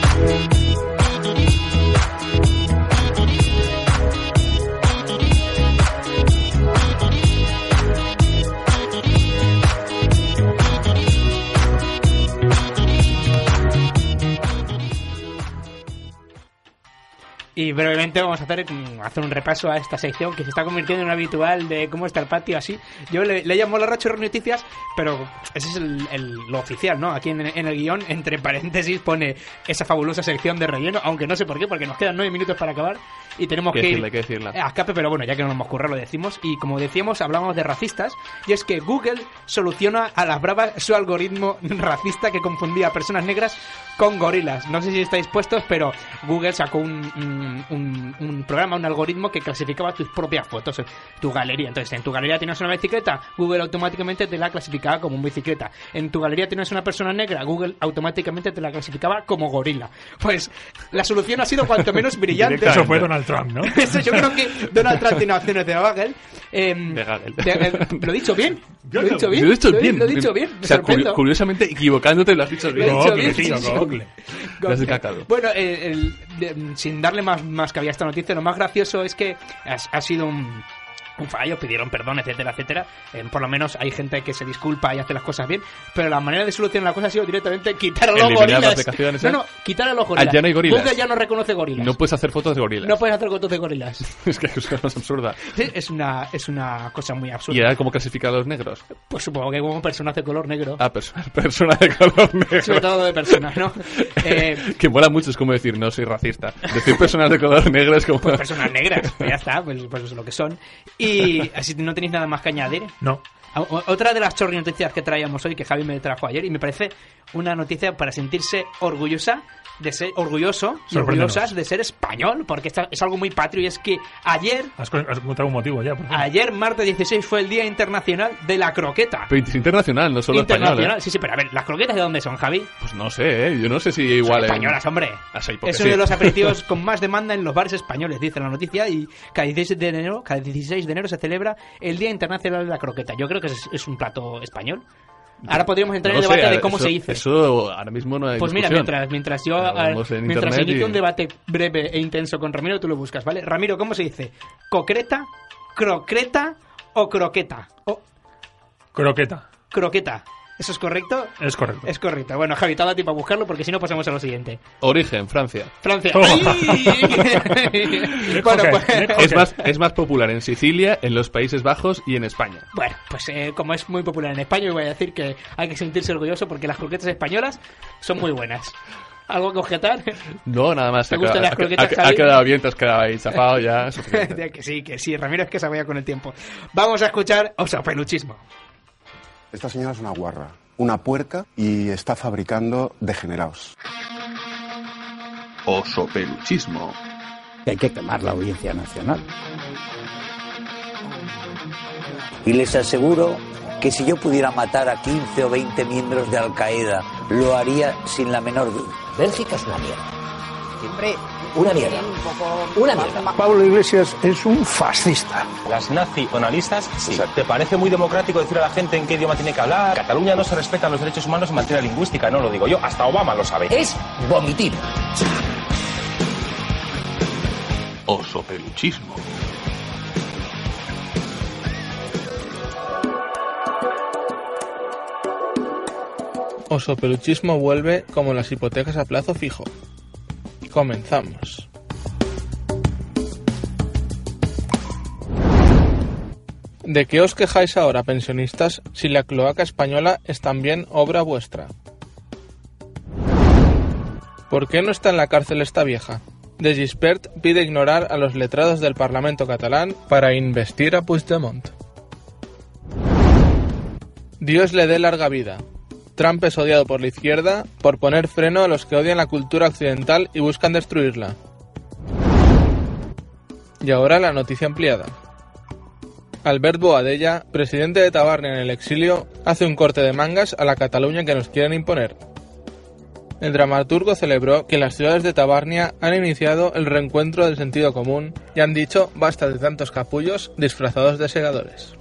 Y brevemente vamos a hacer un repaso a esta sección que se está convirtiendo en un habitual de cómo está el patio, así. Yo le llamo la Chorri Noticias, pero ese es lo oficial, ¿no? Aquí en el guión, entre paréntesis, pone esa fabulosa sección de relleno, aunque no sé por qué, porque nos quedan 9 minutos para acabar y tenemos que ir a escape, pero bueno, ya que no nos hemos currado, lo decimos. Y como decíamos, hablamos de racistas, y es que Google soluciona a las bravas su algoritmo racista que confundía a personas negras con gorilas. No sé si estáis puestos, pero Google sacó un programa, un algoritmo que clasificaba tus propias fotos, tu galería. Entonces, en tu galería tienes una bicicleta, Google automáticamente te la clasificaba como una bicicleta. En tu galería tienes una persona negra, Google automáticamente te la clasificaba como gorila. Pues la solución ha sido cuanto menos brillante. Eso fue Donald Trump, ¿no? Eso, yo creo que Donald Trump tiene opciones de Google. ¿Lo he dicho bien? ¿Lo he dicho bien? Lo he dicho bien. O sea, curiosamente, equivocándote lo has dicho bien. Bueno, sin darle más cabida a esta noticia, lo más gracioso es que ha sido un fallo, pidieron perdón, etcétera, etcétera. Por lo menos hay gente que se disculpa y hace las cosas bien, pero la manera de solucionar la cosa ha sido directamente quitar a los gorilas. Quitar a los gorilas. Ya no hay gorilas. Google ya no reconoce gorilas. No puedes hacer fotos de gorilas. No puedes hacer fotos de gorilas. Es que es más absurda. Sí, es una cosa muy absurda. ¿Y ahora cómo clasifica a los negros? Pues supongo que como personas de color negro. Persona de color negro. Sobre todo de personas, ¿no? Que mola mucho, es como decir, no soy racista. Decir personas de color negro es como... Pues personas negras, pues ya está, pues es lo que son. Y así no tenéis nada más que añadir. No. Otra de las chorri noticias que traíamos hoy, que Javi me trajo ayer, y me parece una noticia para sentirse orgullosas de ser español, porque es algo muy patrio, y es que ayer... ¿Has encontrado un motivo ya? Ayer, martes 16, fue el Día Internacional de la Croqueta. Pero es internacional, no solo español. Sí, pero a ver, ¿las croquetas de dónde son, Javi? Pues no sé, yo no sé si igual... Son españolas, hombre. Es uno de los aperitivos con más demanda en los bares españoles, dice la noticia, y cada 16 de enero se celebra el Día Internacional de la Croqueta. Yo creo que es un plato español. Ahora podríamos entrar en el debate de cómo se dice. Eso ahora mismo no hay Pues discusión. Mira, mientras inicio un debate breve e intenso con Ramiro, tú lo buscas, ¿vale? Ramiro, ¿cómo se dice? ¿Concreta, croqueta o croqueta? Croqueta. Croqueta. ¿Eso es correcto? Es correcto. Es correcto. Bueno, Javi, te ha dado tiempo a buscarlo porque si no pasamos a lo siguiente. Origen, Francia. Francia. Oh. Bueno, pues, Es más popular en Sicilia, en los Países Bajos y en España. bueno, pues como es muy popular en España, yo voy a decir que hay que sentirse orgulloso porque las croquetas españolas son muy buenas. ¿Algo que objetar? No, nada más. ¿Te gustan las croquetas, ha Javi? quedado bien, te has quedado ahí chapado ya. Suficiente. Que sí, Ramiro es que se vaya con el tiempo. Vamos a escuchar Osopeluchismo. Esta señora es una guarra, una puerca y está fabricando degenerados. Osopeluchismo. Hay que quemar la Audiencia Nacional. Y les aseguro que si yo pudiera matar a 15 o 20 miembros de Al Qaeda, lo haría sin la menor duda. Bélgica es una mierda. Siempre una mierda. Una mierda. Pablo Iglesias es un fascista. Las nacionalistas, sí. ¿Te parece muy democrático decir a la gente en qué idioma tiene que hablar? Cataluña no se respetan los derechos humanos en materia lingüística, no lo digo yo, hasta Obama lo sabe. Es vomitir. Osopeluchismo. Osopeluchismo vuelve como las hipotecas a plazo fijo. Comenzamos. ¿De qué os quejáis ahora, pensionistas, si la cloaca española es también obra vuestra? ¿Por qué no está en la cárcel esta vieja? De Gispert pide ignorar a los letrados del Parlamento catalán para investir a Puigdemont. Dios le dé larga vida. Trump es odiado por la izquierda por poner freno a los que odian la cultura occidental y buscan destruirla. Y ahora la noticia ampliada. Albert Boadella, presidente de Tabarnia en el exilio, hace un corte de mangas a la Cataluña que nos quieren imponer. El dramaturgo celebró que las ciudades de Tabarnia han iniciado el reencuentro del sentido común y han dicho basta de tantos capullos disfrazados de segadores.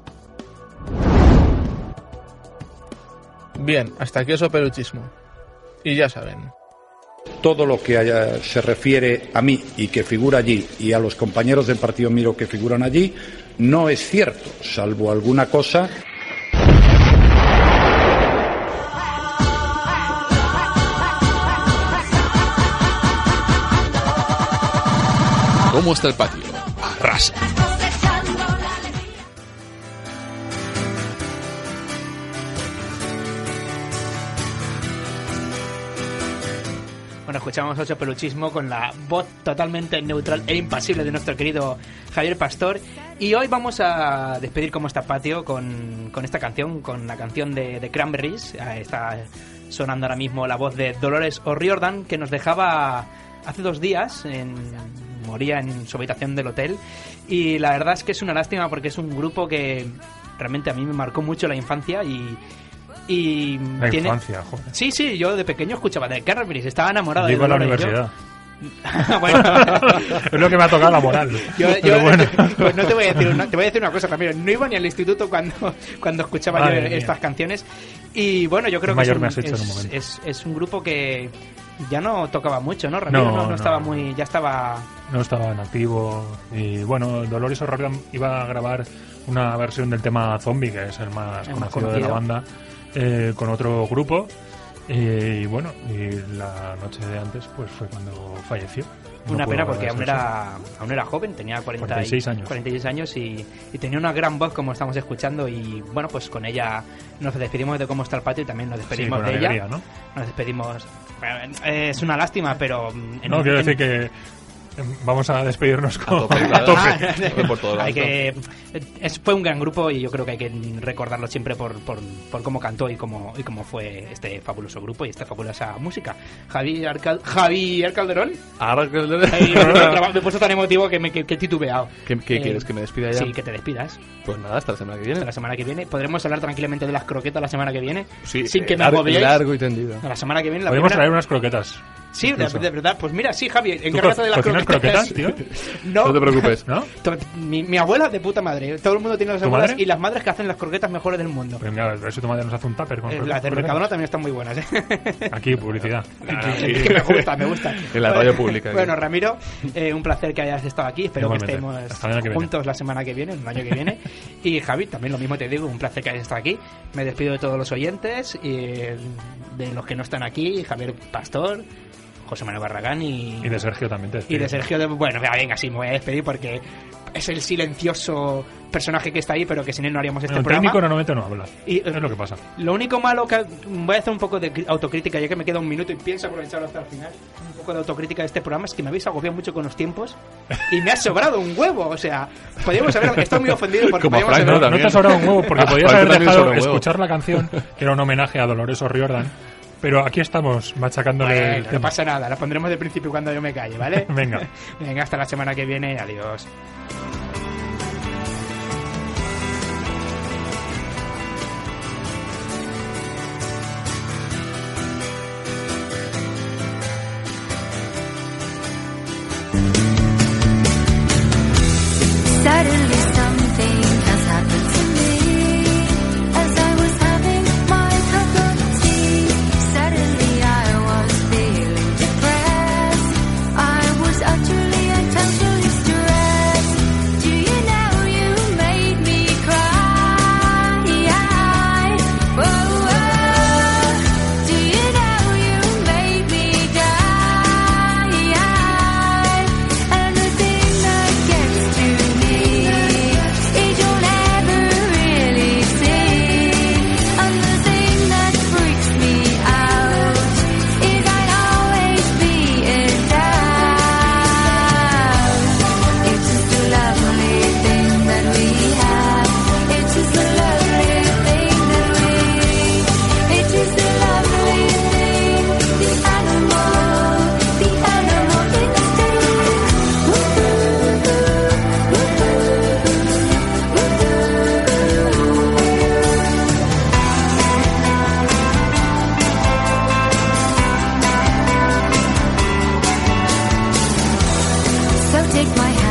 Bien, hasta aquí Osopeluchismo. Y ya saben. Todo lo que se refiere a mí y que figura allí y a los compañeros del Partido Miro que figuran allí no es cierto, salvo alguna cosa. ¿Cómo está el patio? Arrasa. Bueno, escuchamos Osopeluchismo con la voz totalmente neutral e impasible de nuestro querido Javier Pastor. Y hoy vamos a despedir Cómo está el patio con esta canción, con la canción de Cranberries. Está sonando ahora mismo la voz de Dolores O'Riordan, que nos dejaba hace 2 días, moría en su habitación del hotel. Y la verdad es que es una lástima porque es un grupo que realmente a mí me marcó mucho la infancia y infancia, joder. Sí, yo de pequeño escuchaba de Cranberries, estaba enamorado de Digo Dolores. la universidad. Bueno. Es lo que me ha tocado la moral. Bueno. Pues no te voy a decir una cosa, Ramiro. No iba ni al instituto cuando escuchaba yo estas canciones. Y bueno, yo creo que es un grupo que ya no tocaba mucho, ¿no, Ramiro? No estaba muy... Ya estaba... No estaba en activo. Y bueno, Dolores O'Riordan iba a grabar una versión del tema Zombie, que es el más conocido de la banda, con otro grupo. Y bueno, y la noche de antes pues fue cuando falleció. Una pena porque aún era joven, tenía 46 años y tenía una gran voz como estamos escuchando. Y bueno, pues con ella nos despedimos de Cómo está el patio y también nos despedimos de alegría, ella, ¿no? Nos despedimos. Es una lástima, pero quiero decir que vamos a despedirnos con a tope. Fue un gran grupo y yo creo que hay que recordarlo siempre por cómo cantó y cómo fue este fabuloso grupo y esta fabulosa música. Javier Calderón. Me he puesto tan emotivo que he titubeado. ¿Qué quieres? ¿Que me despida ya? Sí, que te despidas. Pues nada, hasta la semana que viene. Hasta la semana que viene. ¿Podremos hablar tranquilamente de las croquetas la semana que viene? Sí, sin que me agobiéis. Largo y tendido. La semana que viene podemos traer unas croquetas. Sí, de verdad. Pues mira, sí, Javi, encargado de las croquetas, tío? No te preocupes. ¿No? Mi abuela de puta madre. Todo el mundo tiene las abuelas y las madres que hacen las croquetas mejores del mundo. Pues mira, a ver si tu madre nos hace un tupper con las del Mercadona también están muy buenas, Aquí, publicidad. Es que me gusta. En la radio pública. Bueno, Ramiro, un placer que hayas estado aquí. Espero que estemos juntos la semana que viene, el año que viene. Y Javi, también lo mismo te digo, un placer que hayas estado aquí. Me despido de todos los oyentes y de los que no están aquí, Javier Pastor, José Manuel Barragán y de Sergio también te despido. Y de Sergio, bueno, venga, sí, me voy a despedir porque es el silencioso personaje que está ahí, pero que sin él no haríamos este programa. El técnico normalmente no habla, es lo que pasa. Lo único malo que voy a hacer un poco de autocrítica, ya que me queda un minuto y pienso aprovecharlo hasta el final. Un poco de autocrítica de este programa es que me habéis agobiado mucho con los tiempos y me ha sobrado un huevo, o sea, podríamos haber estado muy ofendido porque podríamos no te ha sobrado un huevo porque podías haber dejado escuchar la canción, que era un homenaje a Dolores O'Riordan. Pero aquí estamos machacándole. No pasa nada, la pondremos de principio cuando yo me calle, ¿vale? Venga, hasta la semana que viene, adiós. Suddenly something has happened to me. As I was having my cup of tea, suddenly I was feeling depressed. I was utterly and totally stressed. Do you know you made me cry? Oh, oh. Do you know you made me die? And the thing that gets to me, it don't ever really see. And the thing that freaks me out is I'd always be in doubt. It's just a lovely thing that we have. It's just a lovely thing that we. It's just a lovely thing. The animal instinct. So take my hand.